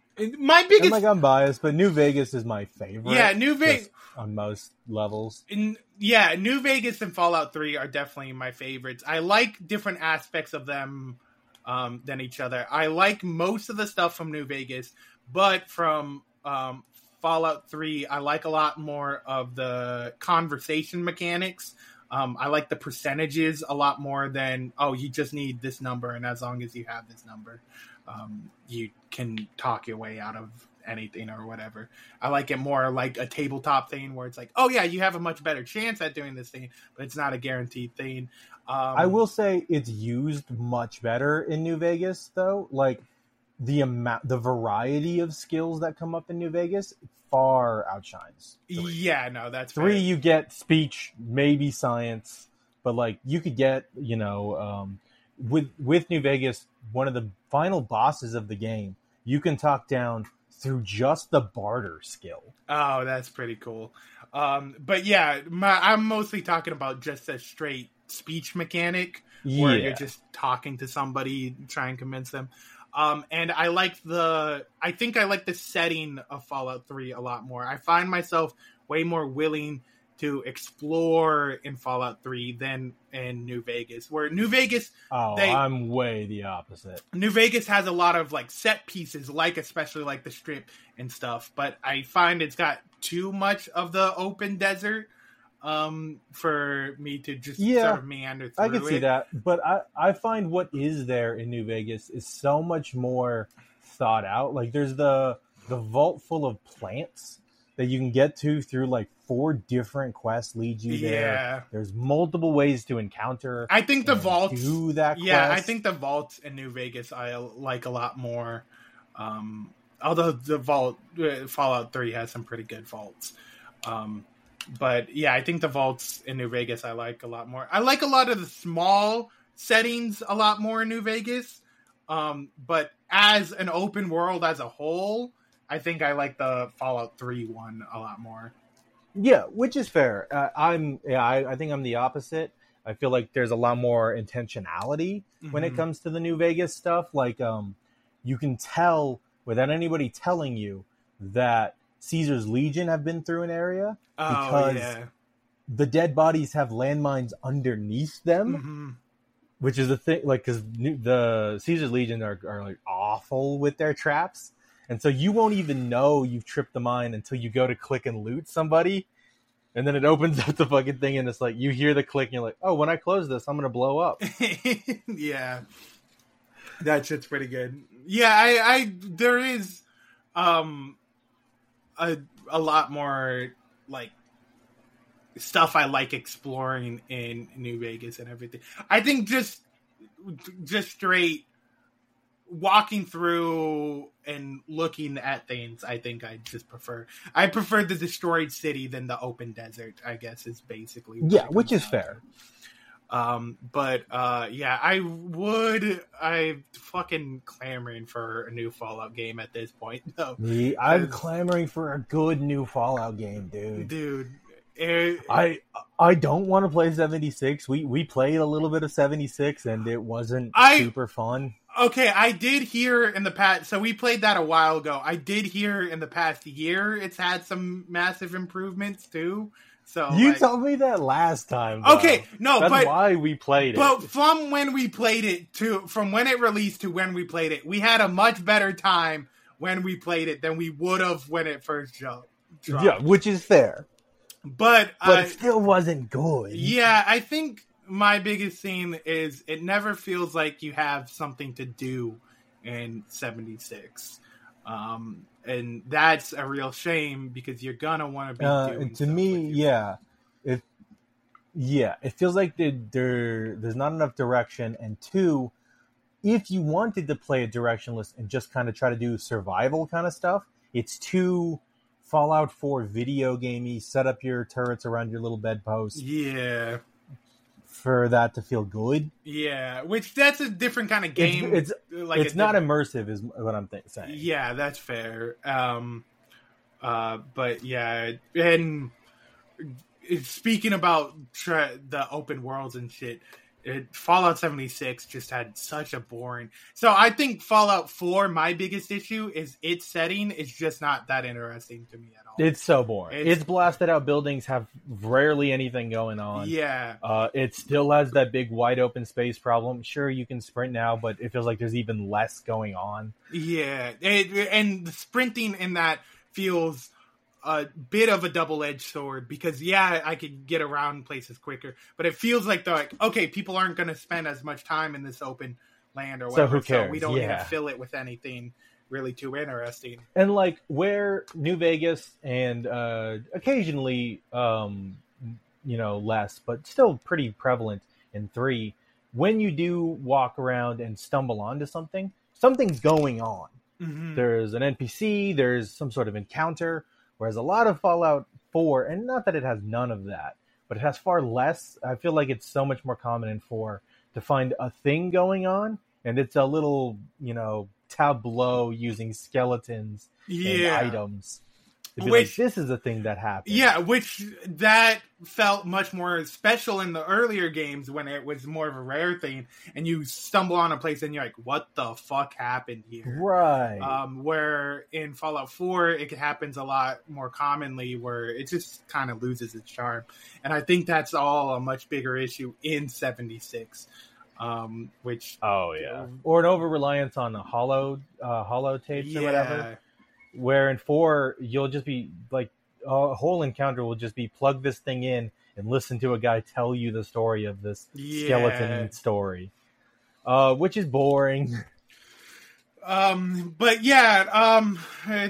[SPEAKER 4] my biggest.
[SPEAKER 3] I'm like I'm biased, but New Vegas is my favorite.
[SPEAKER 4] Yeah, New Vegas
[SPEAKER 3] on most levels.
[SPEAKER 4] In, yeah, New Vegas and Fallout three are definitely my favorites. I like different aspects of them. Um, than each other. I like most of the stuff from New Vegas, but from um, Fallout three, I like a lot more of the conversation mechanics. Um, I like the percentages a lot more than, oh, you just need this number, and as long as you have this number, um, you can talk your way out of anything or whatever. I like it more like a tabletop thing where it's like, oh yeah, you have a much better chance at doing this thing, but it's not a guaranteed thing. Um,
[SPEAKER 3] I will say it's used much better in New Vegas, though. Like the amount, the variety of skills that come up in New Vegas far outshines three.
[SPEAKER 4] Yeah, no, that's
[SPEAKER 3] three.
[SPEAKER 4] fair.
[SPEAKER 3] You get speech, maybe science, but like you could get, you know, um, with with New Vegas, one of the final bosses of the game, you can talk down through just the barter skill.
[SPEAKER 4] Oh, that's pretty cool. Um, but yeah, my, I'm mostly talking about just a straight speech mechanic where
[SPEAKER 3] yeah.
[SPEAKER 4] you're just talking to somebody, try and convince them. Um, and I like the, I think I like the setting of Fallout three a lot more. I find myself way more willing to explore in Fallout three than in New Vegas, where New Vegas,
[SPEAKER 3] oh,
[SPEAKER 4] they,
[SPEAKER 3] I'm way the opposite.
[SPEAKER 4] New Vegas has a lot of like set pieces, like especially like the Strip and stuff, but I find it's got too much of the open desert um, for me to just
[SPEAKER 3] yeah,
[SPEAKER 4] sort of meander through
[SPEAKER 3] I can
[SPEAKER 4] it.
[SPEAKER 3] see that, but I, I find what is there in New Vegas is so much more thought out. Like there's the the vault full of plants that you can get to through like four different quests lead you there.
[SPEAKER 4] Yeah.
[SPEAKER 3] There's multiple ways to encounter.
[SPEAKER 4] I think the vaults
[SPEAKER 3] do that.
[SPEAKER 4] Yeah,
[SPEAKER 3] quest.
[SPEAKER 4] I think the vaults in New Vegas I like a lot more. Um, although the vault uh, Fallout three has some pretty good vaults. Um, but yeah, I think the vaults in New Vegas I like a lot more. I like a lot of the small settings a lot more in New Vegas. Um, but as an open world as a whole, I think I like the Fallout three one a lot more.
[SPEAKER 3] Yeah, which is fair. Uh, I'm yeah, I, I think I'm the opposite. I feel like there's a lot more intentionality mm-hmm. when it comes to the New Vegas stuff. Like, um, you can tell without anybody telling you that Caesar's Legion have been through an area
[SPEAKER 4] oh,
[SPEAKER 3] because
[SPEAKER 4] yeah.
[SPEAKER 3] the dead bodies have landmines underneath them,
[SPEAKER 4] mm-hmm.
[SPEAKER 3] which is a thing. Like, because the Caesar's Legion are, are like awful with their traps. And so you won't even know you've tripped the mine until you go to click and loot somebody. And then it opens up the fucking thing and it's like, you hear the click and you're like, oh, when I close this, I'm going to blow up.
[SPEAKER 4] Yeah. That shit's pretty good. Yeah, I, I there is um a a lot more like stuff I like exploring in New Vegas and everything. I think just just straight walking through and looking at things, I think I just prefer. I prefer the destroyed city than the open desert, I guess, is basically.
[SPEAKER 3] Yeah, which is fair.
[SPEAKER 4] Um, but, uh, yeah, I would, I'm fucking clamoring for a new Fallout game at this point, though.
[SPEAKER 3] Me, I'm clamoring for a good new Fallout game, dude.
[SPEAKER 4] Dude. It,
[SPEAKER 3] I I don't want to play seventy-six. We we played a little bit of seventy-six and it wasn't
[SPEAKER 4] I,
[SPEAKER 3] super fun.
[SPEAKER 4] Okay, I did hear in the past, so we played that a while ago. I did hear in the past year it's had some massive improvements too. So
[SPEAKER 3] you
[SPEAKER 4] like,
[SPEAKER 3] told me that last time. Though.
[SPEAKER 4] Okay, no,
[SPEAKER 3] That's
[SPEAKER 4] but
[SPEAKER 3] why we played it.
[SPEAKER 4] But from when we played it to from when it released to when we played it, we had a much better time when we played it than we would have when it first jumped. Dropped.
[SPEAKER 3] Yeah, which is fair.
[SPEAKER 4] But
[SPEAKER 3] But
[SPEAKER 4] uh,
[SPEAKER 3] it still wasn't good.
[SPEAKER 4] Yeah, I think my biggest thing is it never feels like you have something to do in seventy-six. Um, and that's a real shame because you're gonna want to be
[SPEAKER 3] Uh,
[SPEAKER 4] doing
[SPEAKER 3] to
[SPEAKER 4] stuff
[SPEAKER 3] me,
[SPEAKER 4] with your-
[SPEAKER 3] yeah, it yeah, it feels like there, there there's not enough direction. And two, if you wanted to play a directionless and just kind of try to do survival kind of stuff, it's too Fallout four video gamey. Set up your turrets around your little bedpost
[SPEAKER 4] Yeah,
[SPEAKER 3] for that to feel good.
[SPEAKER 4] yeah. Which that's a different kind of game.
[SPEAKER 3] It's
[SPEAKER 4] like
[SPEAKER 3] it's
[SPEAKER 4] a
[SPEAKER 3] not
[SPEAKER 4] diff-
[SPEAKER 3] immersive, is what I'm th- saying.
[SPEAKER 4] Yeah, that's fair. Um, uh, but yeah, and speaking about tra- the open worlds and shit, it, Fallout seventy-six just had such a boring. So I think Fallout four, my biggest issue is its setting is just not that interesting to me at all.
[SPEAKER 3] It's so boring.
[SPEAKER 4] It's-
[SPEAKER 3] It's, blasted out buildings, have rarely anything going on.
[SPEAKER 4] Yeah,
[SPEAKER 3] Uh, it still has that big wide open space problem. Sure, you can sprint now, but it feels like there's even less going on.
[SPEAKER 4] yeah, it, and the sprinting in that feels a bit of a double-edged sword because yeah, I could get around places quicker, but it feels like they're like, okay, people aren't going to spend as much time in this open land or
[SPEAKER 3] So
[SPEAKER 4] whatever,
[SPEAKER 3] who cares?
[SPEAKER 4] we don't need
[SPEAKER 3] Yeah.
[SPEAKER 4] to fill it with anything really too interesting.
[SPEAKER 3] And like where New Vegas and uh, occasionally, um, you know, less, but still pretty prevalent in three, when you do walk around and stumble onto something, something's going on.
[SPEAKER 4] Mm-hmm.
[SPEAKER 3] There's an N P C, there's some sort of encounter. Whereas a lot of Fallout four, and not that it has none of that, but it has far less. I feel like it's so much more common in four to find a thing going on, and it's a little, you know, tableau using skeletons
[SPEAKER 4] Yeah.
[SPEAKER 3] and items. To be
[SPEAKER 4] Which-
[SPEAKER 3] like, this is a thing that happened.
[SPEAKER 4] Yeah, which that felt much more special in the earlier games when it was more of a rare thing, and you stumble on a place and you're like, "What the fuck happened here?"
[SPEAKER 3] Right.
[SPEAKER 4] Um, where in Fallout four, it happens a lot more commonly, where it just kind of loses its charm, and I think that's all a much bigger issue in seventy-six. Um, which
[SPEAKER 3] oh, yeah. Or an over-reliance on the hollow, uh, hollow tapes
[SPEAKER 4] yeah,
[SPEAKER 3] or whatever. Where in four, you'll just be like, a whole encounter will just be plug this thing in and listen to a guy tell you the story of this
[SPEAKER 4] Yeah.
[SPEAKER 3] skeleton story, uh, which is boring.
[SPEAKER 4] Um, but yeah, um,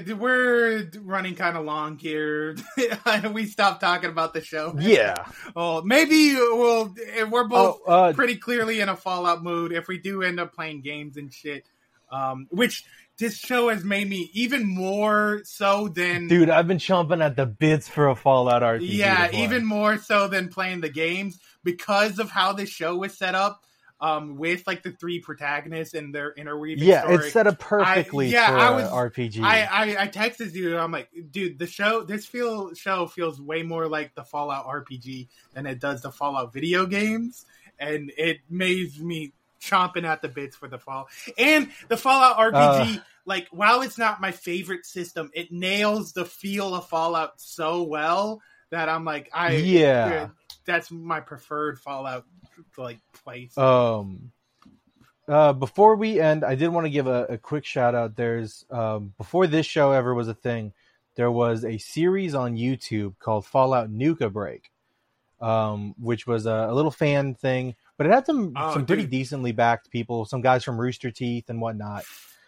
[SPEAKER 4] we're running kind of long here. We stopped talking about the show.
[SPEAKER 3] Yeah.
[SPEAKER 4] Oh, maybe we'll. We're both
[SPEAKER 3] Oh, uh,
[SPEAKER 4] pretty clearly in a Fallout mood if we do end up playing games and shit. Um, which this show has made me even more so than.
[SPEAKER 3] Dude, I've been chomping at the bits for a Fallout R P G.
[SPEAKER 4] Yeah,
[SPEAKER 3] to play.
[SPEAKER 4] even more so than playing the games because of how this show was set up. Um, with like the three protagonists and their interweaving
[SPEAKER 3] Yeah,
[SPEAKER 4] story.
[SPEAKER 3] it's set up perfectly
[SPEAKER 4] I, yeah,
[SPEAKER 3] for
[SPEAKER 4] I
[SPEAKER 3] a
[SPEAKER 4] was,
[SPEAKER 3] R P G.
[SPEAKER 4] I, I, I texted you. I'm like, dude, the show, this feel show feels way more like the Fallout R P G than it does the Fallout video games, and it made me chomping at the bits for the Fall and the Fallout R P G.
[SPEAKER 3] Uh,
[SPEAKER 4] like, while it's not my favorite system, it nails the feel of Fallout so well that I'm like, I
[SPEAKER 3] Yeah.
[SPEAKER 4] that's my preferred Fallout like place.
[SPEAKER 3] Um, uh, before we end, I did want to give a, a quick shout out. There's um, before this show ever was a thing, there was a series on YouTube called Fallout Nuka Break, um, which was a, a little fan thing, but it had some
[SPEAKER 4] Oh,
[SPEAKER 3] some pretty
[SPEAKER 4] dude.
[SPEAKER 3] decently backed people, some guys from Rooster Teeth and whatnot.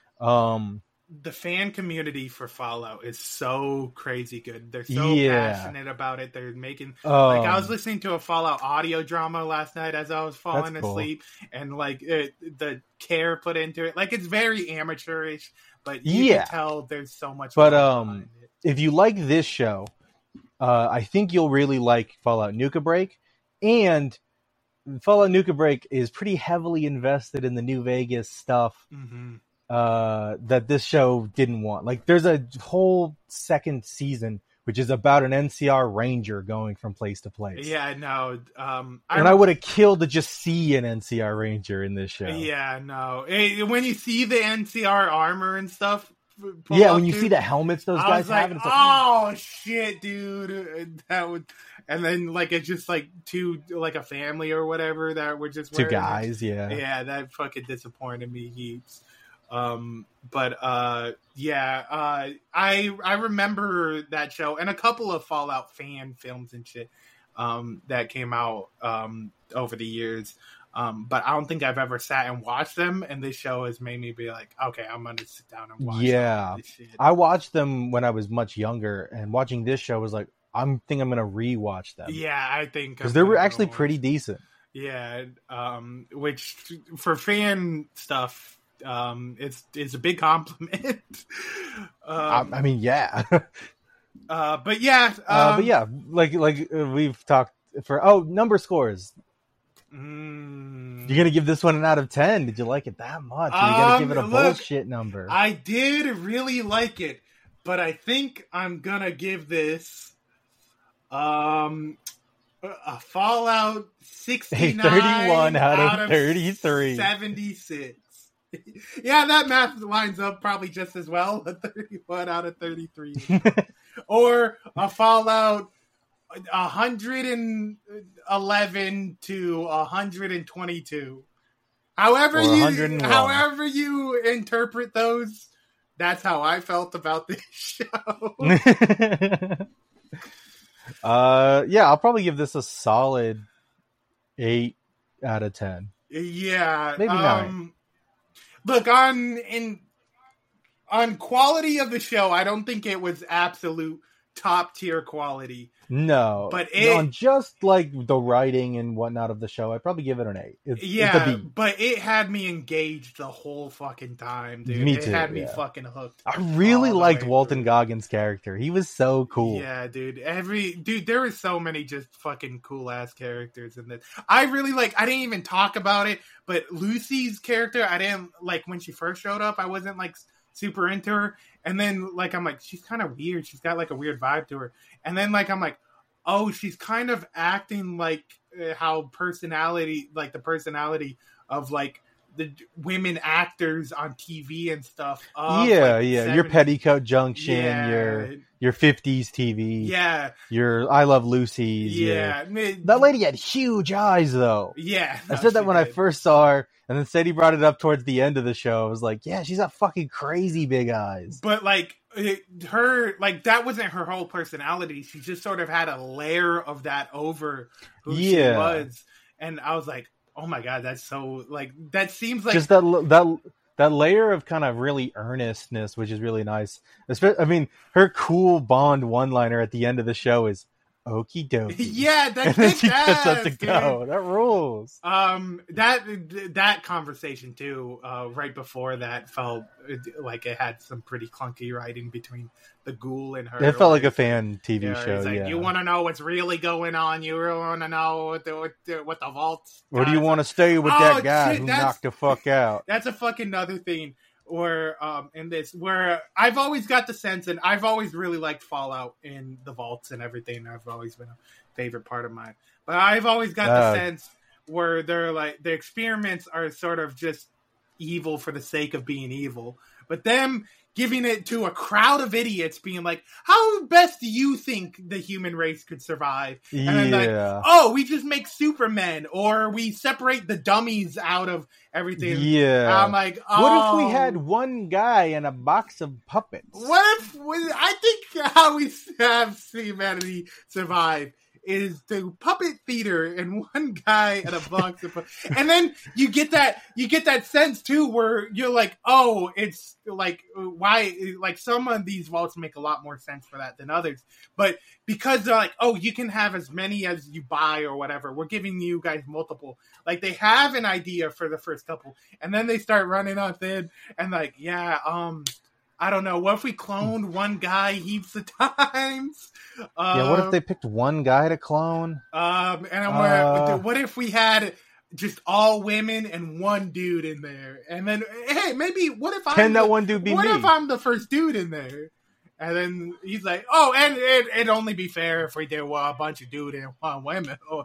[SPEAKER 3] Um,
[SPEAKER 4] The fan community for Fallout is so crazy good. They're so
[SPEAKER 3] Yeah.
[SPEAKER 4] passionate about it. They're making
[SPEAKER 3] um,
[SPEAKER 4] like I was listening to a Fallout audio drama last night as I was falling
[SPEAKER 3] That's cool.
[SPEAKER 4] asleep, and like it, the care put into it, like it's very amateurish, but you
[SPEAKER 3] Yeah.
[SPEAKER 4] can tell there's so much.
[SPEAKER 3] But,
[SPEAKER 4] love
[SPEAKER 3] um,
[SPEAKER 4] behind it.
[SPEAKER 3] if you like this show, uh, I think you'll really like Fallout Nuka Break. And Fallout Nuka Break is pretty heavily invested in the New Vegas stuff
[SPEAKER 4] Mhm.
[SPEAKER 3] uh, that this show didn't want. Like, there's a whole second season which is about an N C R ranger going from place to place.
[SPEAKER 4] Yeah, no. Um,
[SPEAKER 3] And I would have killed to just see an N C R ranger in this show.
[SPEAKER 4] Yeah, no. Eh, When you see the N C R armor and stuff, pull
[SPEAKER 3] Yeah,
[SPEAKER 4] up,
[SPEAKER 3] when you
[SPEAKER 4] dude,
[SPEAKER 3] see the helmets those
[SPEAKER 4] I
[SPEAKER 3] guys
[SPEAKER 4] was like,
[SPEAKER 3] have, and it's like,
[SPEAKER 4] oh shit, dude, that would, and then like it's just like two, like a family or whatever that were just
[SPEAKER 3] two
[SPEAKER 4] wearing it.
[SPEAKER 3] guys, yeah.
[SPEAKER 4] Yeah, that fucking disappointed me heaps. Um, but uh, yeah, uh, I I remember that show and a couple of Fallout fan films and shit um, that came out um, over the years. Um, but I don't think I've ever sat and watched them, and this show has made me be like, okay, I'm gonna sit down and watch.
[SPEAKER 3] Yeah,
[SPEAKER 4] this shit.
[SPEAKER 3] I watched them when I was much younger, and watching this show was like, I'm think I'm gonna rewatch them.
[SPEAKER 4] Yeah, I think
[SPEAKER 3] because they were actually pretty decent.
[SPEAKER 4] Yeah, um, which for fan stuff, um, it's it's a big compliment. um,
[SPEAKER 3] I, I mean, yeah,
[SPEAKER 4] uh, but yeah, um,
[SPEAKER 3] uh, but yeah, like like uh, we've talked for oh number scores.
[SPEAKER 4] Mm,
[SPEAKER 3] You're gonna give this one an out of ten. Did you like it that much? Or you gotta
[SPEAKER 4] um,
[SPEAKER 3] give it a
[SPEAKER 4] look,
[SPEAKER 3] bullshit number.
[SPEAKER 4] I did really like it, but I think I'm gonna give this um a Fallout sixty-nine
[SPEAKER 3] thirty-one out of
[SPEAKER 4] out of
[SPEAKER 3] thirty-three.
[SPEAKER 4] seventy-six. Yeah, that math lines up probably just as well. A thirty-one out of thirty-three. Or a Fallout one hundred eleven to one hundred twenty-two. However you however you interpret those, that's how I felt about this show.
[SPEAKER 3] uh yeah, I'll probably give this a solid eight out of ten.
[SPEAKER 4] Yeah.
[SPEAKER 3] Maybe
[SPEAKER 4] um,
[SPEAKER 3] nine.
[SPEAKER 4] Look, on in on quality of the show, I don't think it was absolute top tier quality.
[SPEAKER 3] No,
[SPEAKER 4] but it,
[SPEAKER 3] on just like the writing and whatnot of the show, I'd probably give it an eight. It's,
[SPEAKER 4] yeah,
[SPEAKER 3] it's a B.
[SPEAKER 4] But it had me engaged the whole fucking time, dude.
[SPEAKER 3] Me
[SPEAKER 4] it
[SPEAKER 3] too,
[SPEAKER 4] had me
[SPEAKER 3] yeah.
[SPEAKER 4] fucking hooked.
[SPEAKER 3] I really liked Walton
[SPEAKER 4] through.
[SPEAKER 3] Goggins' character. He was so cool.
[SPEAKER 4] Yeah, dude. Every dude, there were so many just fucking cool ass characters in this. I really like. I didn't even talk about it, but Lucy's character, I didn't like when she first showed up. I wasn't like super into her, and then like I'm like, she's kind of weird. She's got like a weird vibe to her, and then like I'm like, oh, she's kind of acting like uh, how personality, like the personality of like the women actors on T V and stuff. Of,
[SPEAKER 3] yeah,
[SPEAKER 4] like,
[SPEAKER 3] yeah.
[SPEAKER 4] seventies.
[SPEAKER 3] Your Petticoat Junction,
[SPEAKER 4] Yeah.
[SPEAKER 3] your your fifties T V,
[SPEAKER 4] Yeah,
[SPEAKER 3] your I Love Lucy's.
[SPEAKER 4] yeah.
[SPEAKER 3] Your... That lady had huge eyes, though.
[SPEAKER 4] Yeah,
[SPEAKER 3] I
[SPEAKER 4] no,
[SPEAKER 3] said that
[SPEAKER 4] she
[SPEAKER 3] when I
[SPEAKER 4] did.
[SPEAKER 3] first saw her, and then Sadie brought it up towards the end of the show. I was like, yeah, she's got fucking crazy big eyes.
[SPEAKER 4] But like it, her, like that wasn't her whole personality. She just sort of had a layer of that over who
[SPEAKER 3] Yeah.
[SPEAKER 4] she was, and I was like, oh my god, that's so like that seems like
[SPEAKER 3] Just that that that layer of kind of really earnestness, which is really nice. Espe- I mean, her cool Bond one-liner at the end of the show is "Okie dokie."
[SPEAKER 4] yeah, that
[SPEAKER 3] And then she
[SPEAKER 4] kicks
[SPEAKER 3] gets up
[SPEAKER 4] ass,
[SPEAKER 3] to
[SPEAKER 4] dude.
[SPEAKER 3] go. That rules.
[SPEAKER 4] Um, that that conversation too, uh, right before that felt like it had some pretty clunky writing between the ghoul and her.
[SPEAKER 3] It felt like a
[SPEAKER 4] Like,
[SPEAKER 3] fan T V
[SPEAKER 4] yeah,
[SPEAKER 3] show.
[SPEAKER 4] it's like,
[SPEAKER 3] yeah.
[SPEAKER 4] you want to know what's really going on. You really want to know what the what the, what the vaults.
[SPEAKER 3] Or do you
[SPEAKER 4] guys
[SPEAKER 3] want
[SPEAKER 4] are-
[SPEAKER 3] to stay with
[SPEAKER 4] Oh,
[SPEAKER 3] that guy
[SPEAKER 4] shit,
[SPEAKER 3] who
[SPEAKER 4] that's-
[SPEAKER 3] knocked the fuck out?
[SPEAKER 4] That's a fucking other thing. Where um in this, where I've always got the sense, and I've always really liked Fallout in the vaults and everything. I've always been a favorite part of mine. But I've always got
[SPEAKER 3] Uh,
[SPEAKER 4] the sense where they're like the experiments are sort of just evil for the sake of being evil. But them giving it to a crowd of idiots, being like, "How best do you think the human race could survive?" And then like,
[SPEAKER 3] Yeah.
[SPEAKER 4] "Oh, we just make Supermen, or we separate the dummies out of everything."
[SPEAKER 3] Yeah.
[SPEAKER 4] I'm like, oh,
[SPEAKER 3] What if we had one guy and a box of puppets?
[SPEAKER 4] What if we, I think how we have humanity survive is the puppet theater and one guy and a box of puppets. And then you get that you get that sense too where you're like, oh, it's like why like some of these vaults make a lot more sense for that than others. But because they're like, oh, you can have as many as you buy or whatever. We're giving you guys multiple. Like they have an idea for the first couple, and then they start running on thin and like, yeah, um I don't know. What if we cloned one guy heaps of times? Um,
[SPEAKER 3] Yeah, what if they picked one guy to clone?
[SPEAKER 4] Um, and I'm
[SPEAKER 3] Uh,
[SPEAKER 4] like, what if we had just all women and one dude in there? And then, hey, maybe what if I'm
[SPEAKER 3] Can that
[SPEAKER 4] the,
[SPEAKER 3] one dude be
[SPEAKER 4] What
[SPEAKER 3] me?
[SPEAKER 4] if I'm the first dude in there? And then he's like, oh, and it, it'd only be fair if we did well, a bunch of dude and one women. Or,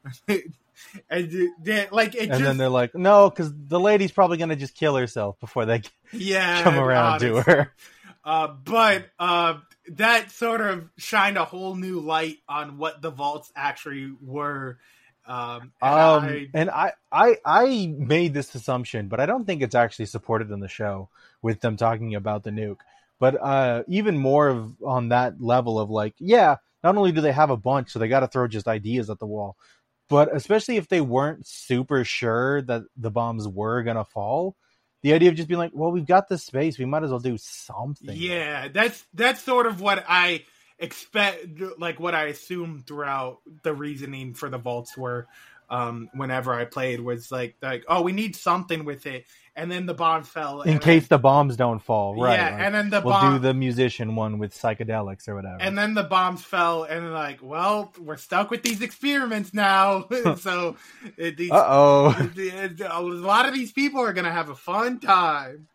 [SPEAKER 4] and they, like, it
[SPEAKER 3] And
[SPEAKER 4] just,
[SPEAKER 3] then they're like, no, because the lady's probably going to just kill herself before they
[SPEAKER 4] yeah,
[SPEAKER 3] come around to
[SPEAKER 4] honestly.
[SPEAKER 3] her.
[SPEAKER 4] Uh, but uh, that sort of shined a whole new light on what the vaults actually were, Um, and,
[SPEAKER 3] Um,
[SPEAKER 4] I,
[SPEAKER 3] and I, I, I made this assumption, but I don't think it's actually supported in the show with them talking about the nuke. But uh, even more of on that level of like, yeah, not only do they have a bunch, so they got to throw just ideas at the wall, but especially if they weren't super sure that the bombs were gonna fall, the idea of just being like, well, we've got this space, we might as well do something.
[SPEAKER 4] Yeah, that's that's sort of what I expect, like what I assumed throughout the reasoning for the vaults were. Um, whenever I played was like, like, oh, we need something with it, and then the bomb fell.
[SPEAKER 3] In case then, the bombs don't fall, right?
[SPEAKER 4] Yeah,
[SPEAKER 3] like,
[SPEAKER 4] and then the
[SPEAKER 3] we'll
[SPEAKER 4] bomb,
[SPEAKER 3] do the musician one with psychedelics or whatever.
[SPEAKER 4] And then the bombs fell, and like, well, we're stuck with these experiments now. so, uh
[SPEAKER 3] oh,
[SPEAKER 4] a lot of these people are gonna have a fun time.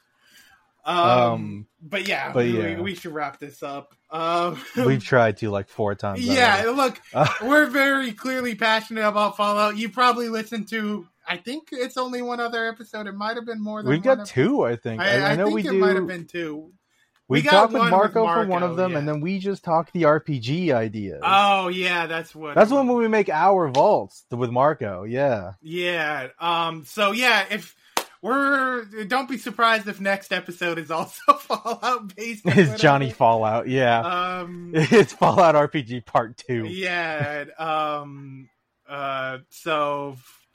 [SPEAKER 4] Um, um but yeah,
[SPEAKER 3] but
[SPEAKER 4] we,
[SPEAKER 3] yeah.
[SPEAKER 4] we should wrap this up. Um,
[SPEAKER 3] We've tried to like four times.
[SPEAKER 4] Yeah, already. Look, uh, we're very clearly passionate about Fallout. You probably listened to, I think it's only one other episode. It might have been more than
[SPEAKER 3] We've got
[SPEAKER 4] one
[SPEAKER 3] two, I think.
[SPEAKER 4] I,
[SPEAKER 3] I, I know
[SPEAKER 4] think
[SPEAKER 3] we
[SPEAKER 4] it
[SPEAKER 3] do.
[SPEAKER 4] might have been two.
[SPEAKER 3] We, we talked with Marco, with Marco for one of them, yeah. and then we just talked the R P G ideas.
[SPEAKER 4] Oh yeah, that's what.
[SPEAKER 3] That's when we make our vaults with Marco. Yeah.
[SPEAKER 4] Yeah. Um. So yeah, if. We're don't be surprised if next episode is also Fallout based.
[SPEAKER 3] It's Johnny Fallout, yeah.
[SPEAKER 4] Um,
[SPEAKER 3] it's Fallout R P G Part Two.
[SPEAKER 4] Yeah. Um. Uh. So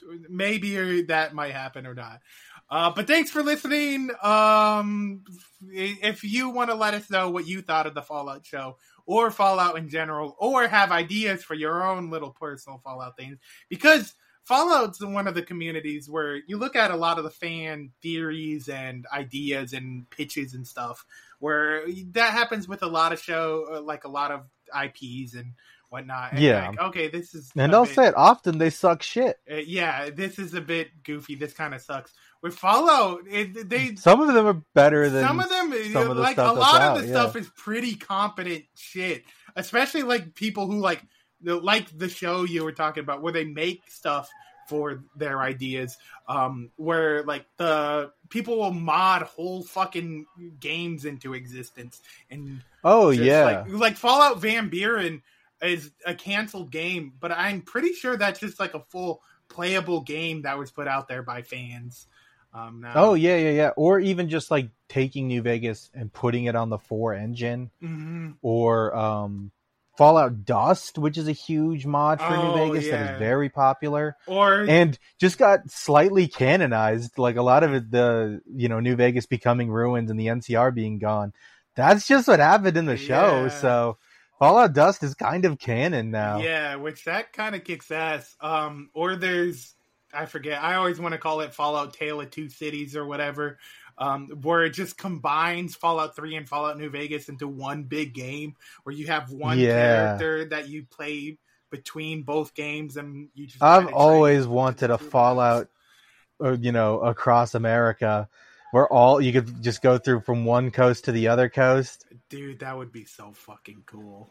[SPEAKER 4] maybe that might happen or not. Uh. But thanks for listening. Um. If you want to let us know what you thought of the Fallout show or Fallout in general, or have ideas for your own little personal Fallout things, because Fallout's one of the communities where you look at a lot of the fan theories and ideas and pitches and stuff, where that happens with a lot of show, like a lot of I Ps and whatnot. And
[SPEAKER 3] yeah.
[SPEAKER 4] Like, okay, this is.
[SPEAKER 3] And I'll bit, say it often, they suck shit.
[SPEAKER 4] Uh, yeah, this is a bit goofy. This kind of sucks. With Fallout, it, they
[SPEAKER 3] some of them are better than
[SPEAKER 4] some of them.
[SPEAKER 3] Some of the
[SPEAKER 4] like
[SPEAKER 3] stuff
[SPEAKER 4] a lot
[SPEAKER 3] out,
[SPEAKER 4] of the
[SPEAKER 3] yeah.
[SPEAKER 4] stuff is pretty competent shit, especially like people who like. Like the show you were talking about, where they make stuff for their ideas, um, where like the people will mod whole fucking games into existence, and
[SPEAKER 3] oh yeah,
[SPEAKER 4] like, like Fallout Van Buren is a canceled game, but I'm pretty sure that's just like a full playable game that was put out there by fans. Um, now.
[SPEAKER 3] Oh yeah, yeah, yeah, or even just like taking New Vegas and putting it on the four engine,
[SPEAKER 4] mm-hmm.
[SPEAKER 3] or um. Fallout Dust, which is a huge mod for
[SPEAKER 4] oh,
[SPEAKER 3] New Vegas
[SPEAKER 4] yeah.
[SPEAKER 3] that is very popular,
[SPEAKER 4] or
[SPEAKER 3] and just got slightly canonized. Like a lot of it, the you know New Vegas becoming ruins and the N C R being gone. That's just what happened in the show.
[SPEAKER 4] Yeah.
[SPEAKER 3] So Fallout Dust is kind of canon now.
[SPEAKER 4] Yeah, which that kind of kicks ass. Um, or there's I forget. I always want to call it Fallout Tale of Two Cities or whatever. Um, where it just combines Fallout three and Fallout New Vegas into one big game, where you have one
[SPEAKER 3] yeah.
[SPEAKER 4] character that you play between both games, and you just.
[SPEAKER 3] I've always wanted a Fallout, or, you know, across America, where all you could just go through from one coast to the other coast.
[SPEAKER 4] Dude, that would be so fucking cool.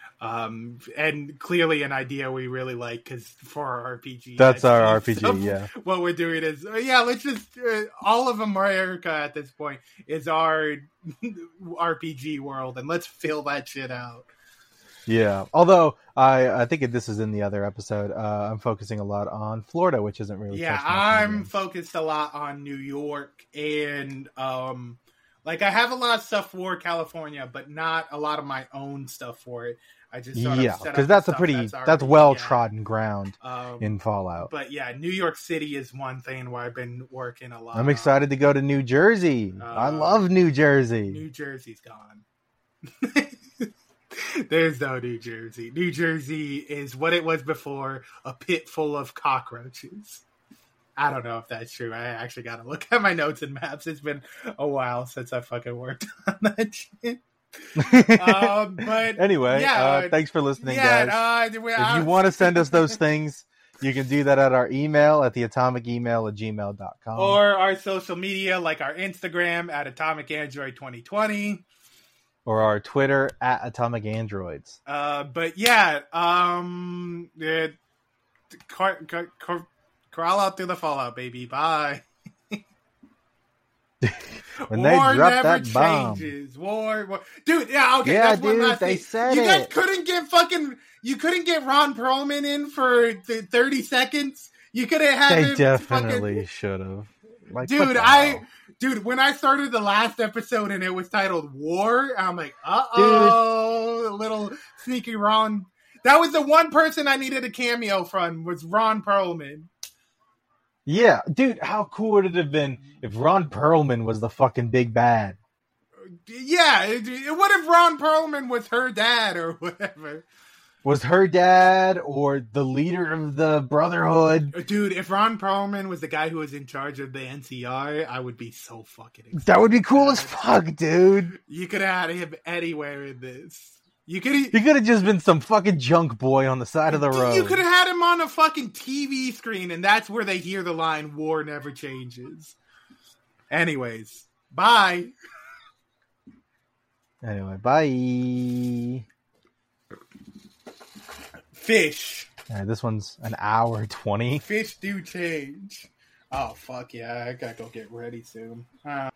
[SPEAKER 4] Um, and clearly an idea we really like, because for our R P G,
[SPEAKER 3] that's our
[SPEAKER 4] stuff,
[SPEAKER 3] R P G. Yeah,
[SPEAKER 4] what we're doing is, uh, yeah, let's just uh, all of America at this point is our R P G world, and let's fill that shit out.
[SPEAKER 3] Yeah, although I I think this is in the other episode. Uh, I'm focusing a lot on Florida, which isn't really.
[SPEAKER 4] Yeah, I'm focused a lot on New York, and um, like I have a lot of stuff for California, but not a lot of my own stuff for it. I just sort
[SPEAKER 3] yeah,
[SPEAKER 4] because
[SPEAKER 3] that's a pretty
[SPEAKER 4] that's,
[SPEAKER 3] that's well trodden ground
[SPEAKER 4] um,
[SPEAKER 3] in Fallout.
[SPEAKER 4] But yeah, New York City is one thing where I've been working a lot.
[SPEAKER 3] I'm excited on. to go to New Jersey. Uh, I love New Jersey.
[SPEAKER 4] New Jersey's gone. There's no New Jersey. New Jersey is what it was before, a pit full of cockroaches. I don't know if that's true. I actually got to look at my notes and maps. It's been a while since I fucking worked on that shit. um, but
[SPEAKER 3] anyway,
[SPEAKER 4] yeah,
[SPEAKER 3] uh, thanks for listening,
[SPEAKER 4] yeah,
[SPEAKER 3] guys.
[SPEAKER 4] Uh,
[SPEAKER 3] if you want to send us those things, you can do that at our email at the atomic email at gmail dot com.
[SPEAKER 4] Or our social media, like our Instagram at Atomic Android twenty twenty.
[SPEAKER 3] Or our Twitter at Atomic Androids.
[SPEAKER 4] Uh, but yeah, um, it, car, car, car, crawl out through the Fallout, baby. Bye.
[SPEAKER 3] When they
[SPEAKER 4] War
[SPEAKER 3] drop
[SPEAKER 4] never
[SPEAKER 3] that bomb.
[SPEAKER 4] changes. War, war, dude. Yeah, okay.
[SPEAKER 3] Yeah,
[SPEAKER 4] that's one
[SPEAKER 3] dude,
[SPEAKER 4] last
[SPEAKER 3] they
[SPEAKER 4] thing.
[SPEAKER 3] said
[SPEAKER 4] you guys
[SPEAKER 3] it.
[SPEAKER 4] couldn't get fucking. You couldn't get Ron Perlman in for th- thirty seconds. You could have had.
[SPEAKER 3] They
[SPEAKER 4] him
[SPEAKER 3] definitely
[SPEAKER 4] fucking,
[SPEAKER 3] should have. Like,
[SPEAKER 4] dude, I. Dude, when I started the last episode and it was titled War, I'm like, uh oh, a little sneaky Ron. That was the one person I needed a cameo from was Ron Perlman.
[SPEAKER 3] Yeah, dude, how cool would it have been if Ron Perlman was the fucking big bad?
[SPEAKER 4] Yeah, it, it, what if Ron Perlman was her dad or whatever?
[SPEAKER 3] Was her dad or the leader of the Brotherhood?
[SPEAKER 4] Dude, if Ron Perlman was the guy who was in charge of the N C R, I would be so fucking excited.
[SPEAKER 3] That would be cool as fuck, dude.
[SPEAKER 4] You could have had him anywhere in this. You could
[SPEAKER 3] He could have just been some fucking junk boy on the side of the road.
[SPEAKER 4] You could have had him on a fucking T V screen, and that's where they hear the line, "War never changes." Anyways, bye.
[SPEAKER 3] Anyway, bye.
[SPEAKER 4] Fish.
[SPEAKER 3] All right, this one's an hour twenty.
[SPEAKER 4] Fish do change. Oh, fuck yeah. I gotta go get ready soon. Uh-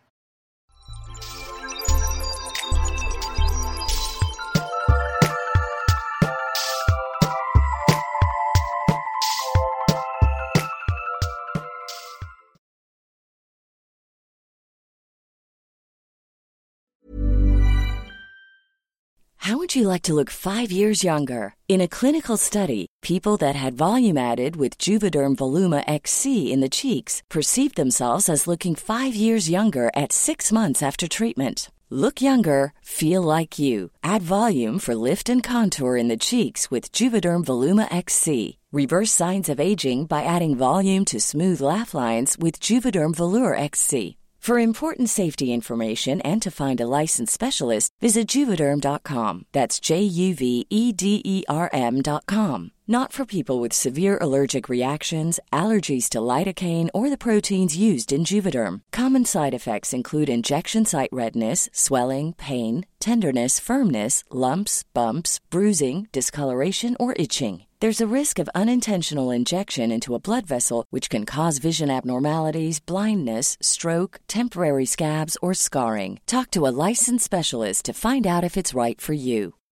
[SPEAKER 10] How would you like to look five years younger? In a clinical study, people that had volume added with Juvederm Voluma X C in the cheeks perceived themselves as looking five years younger at six months after treatment. Look younger, feel like you. Add volume for lift and contour in the cheeks with Juvederm Voluma X C. Reverse signs of aging by adding volume to smooth laugh lines with Juvederm Volure X C. For important safety information and to find a licensed specialist, visit Juvederm dot com. That's J U V E D E R M dot com. Not for people with severe allergic reactions, allergies to lidocaine, or the proteins used in Juvederm. Common side effects include injection site redness, swelling, pain, tenderness, firmness, lumps, bumps, bruising, discoloration, or itching. There's a risk of unintentional injection into a blood vessel, which can cause vision abnormalities, blindness, stroke, temporary scabs, or scarring. Talk to a licensed specialist to find out if it's right for you.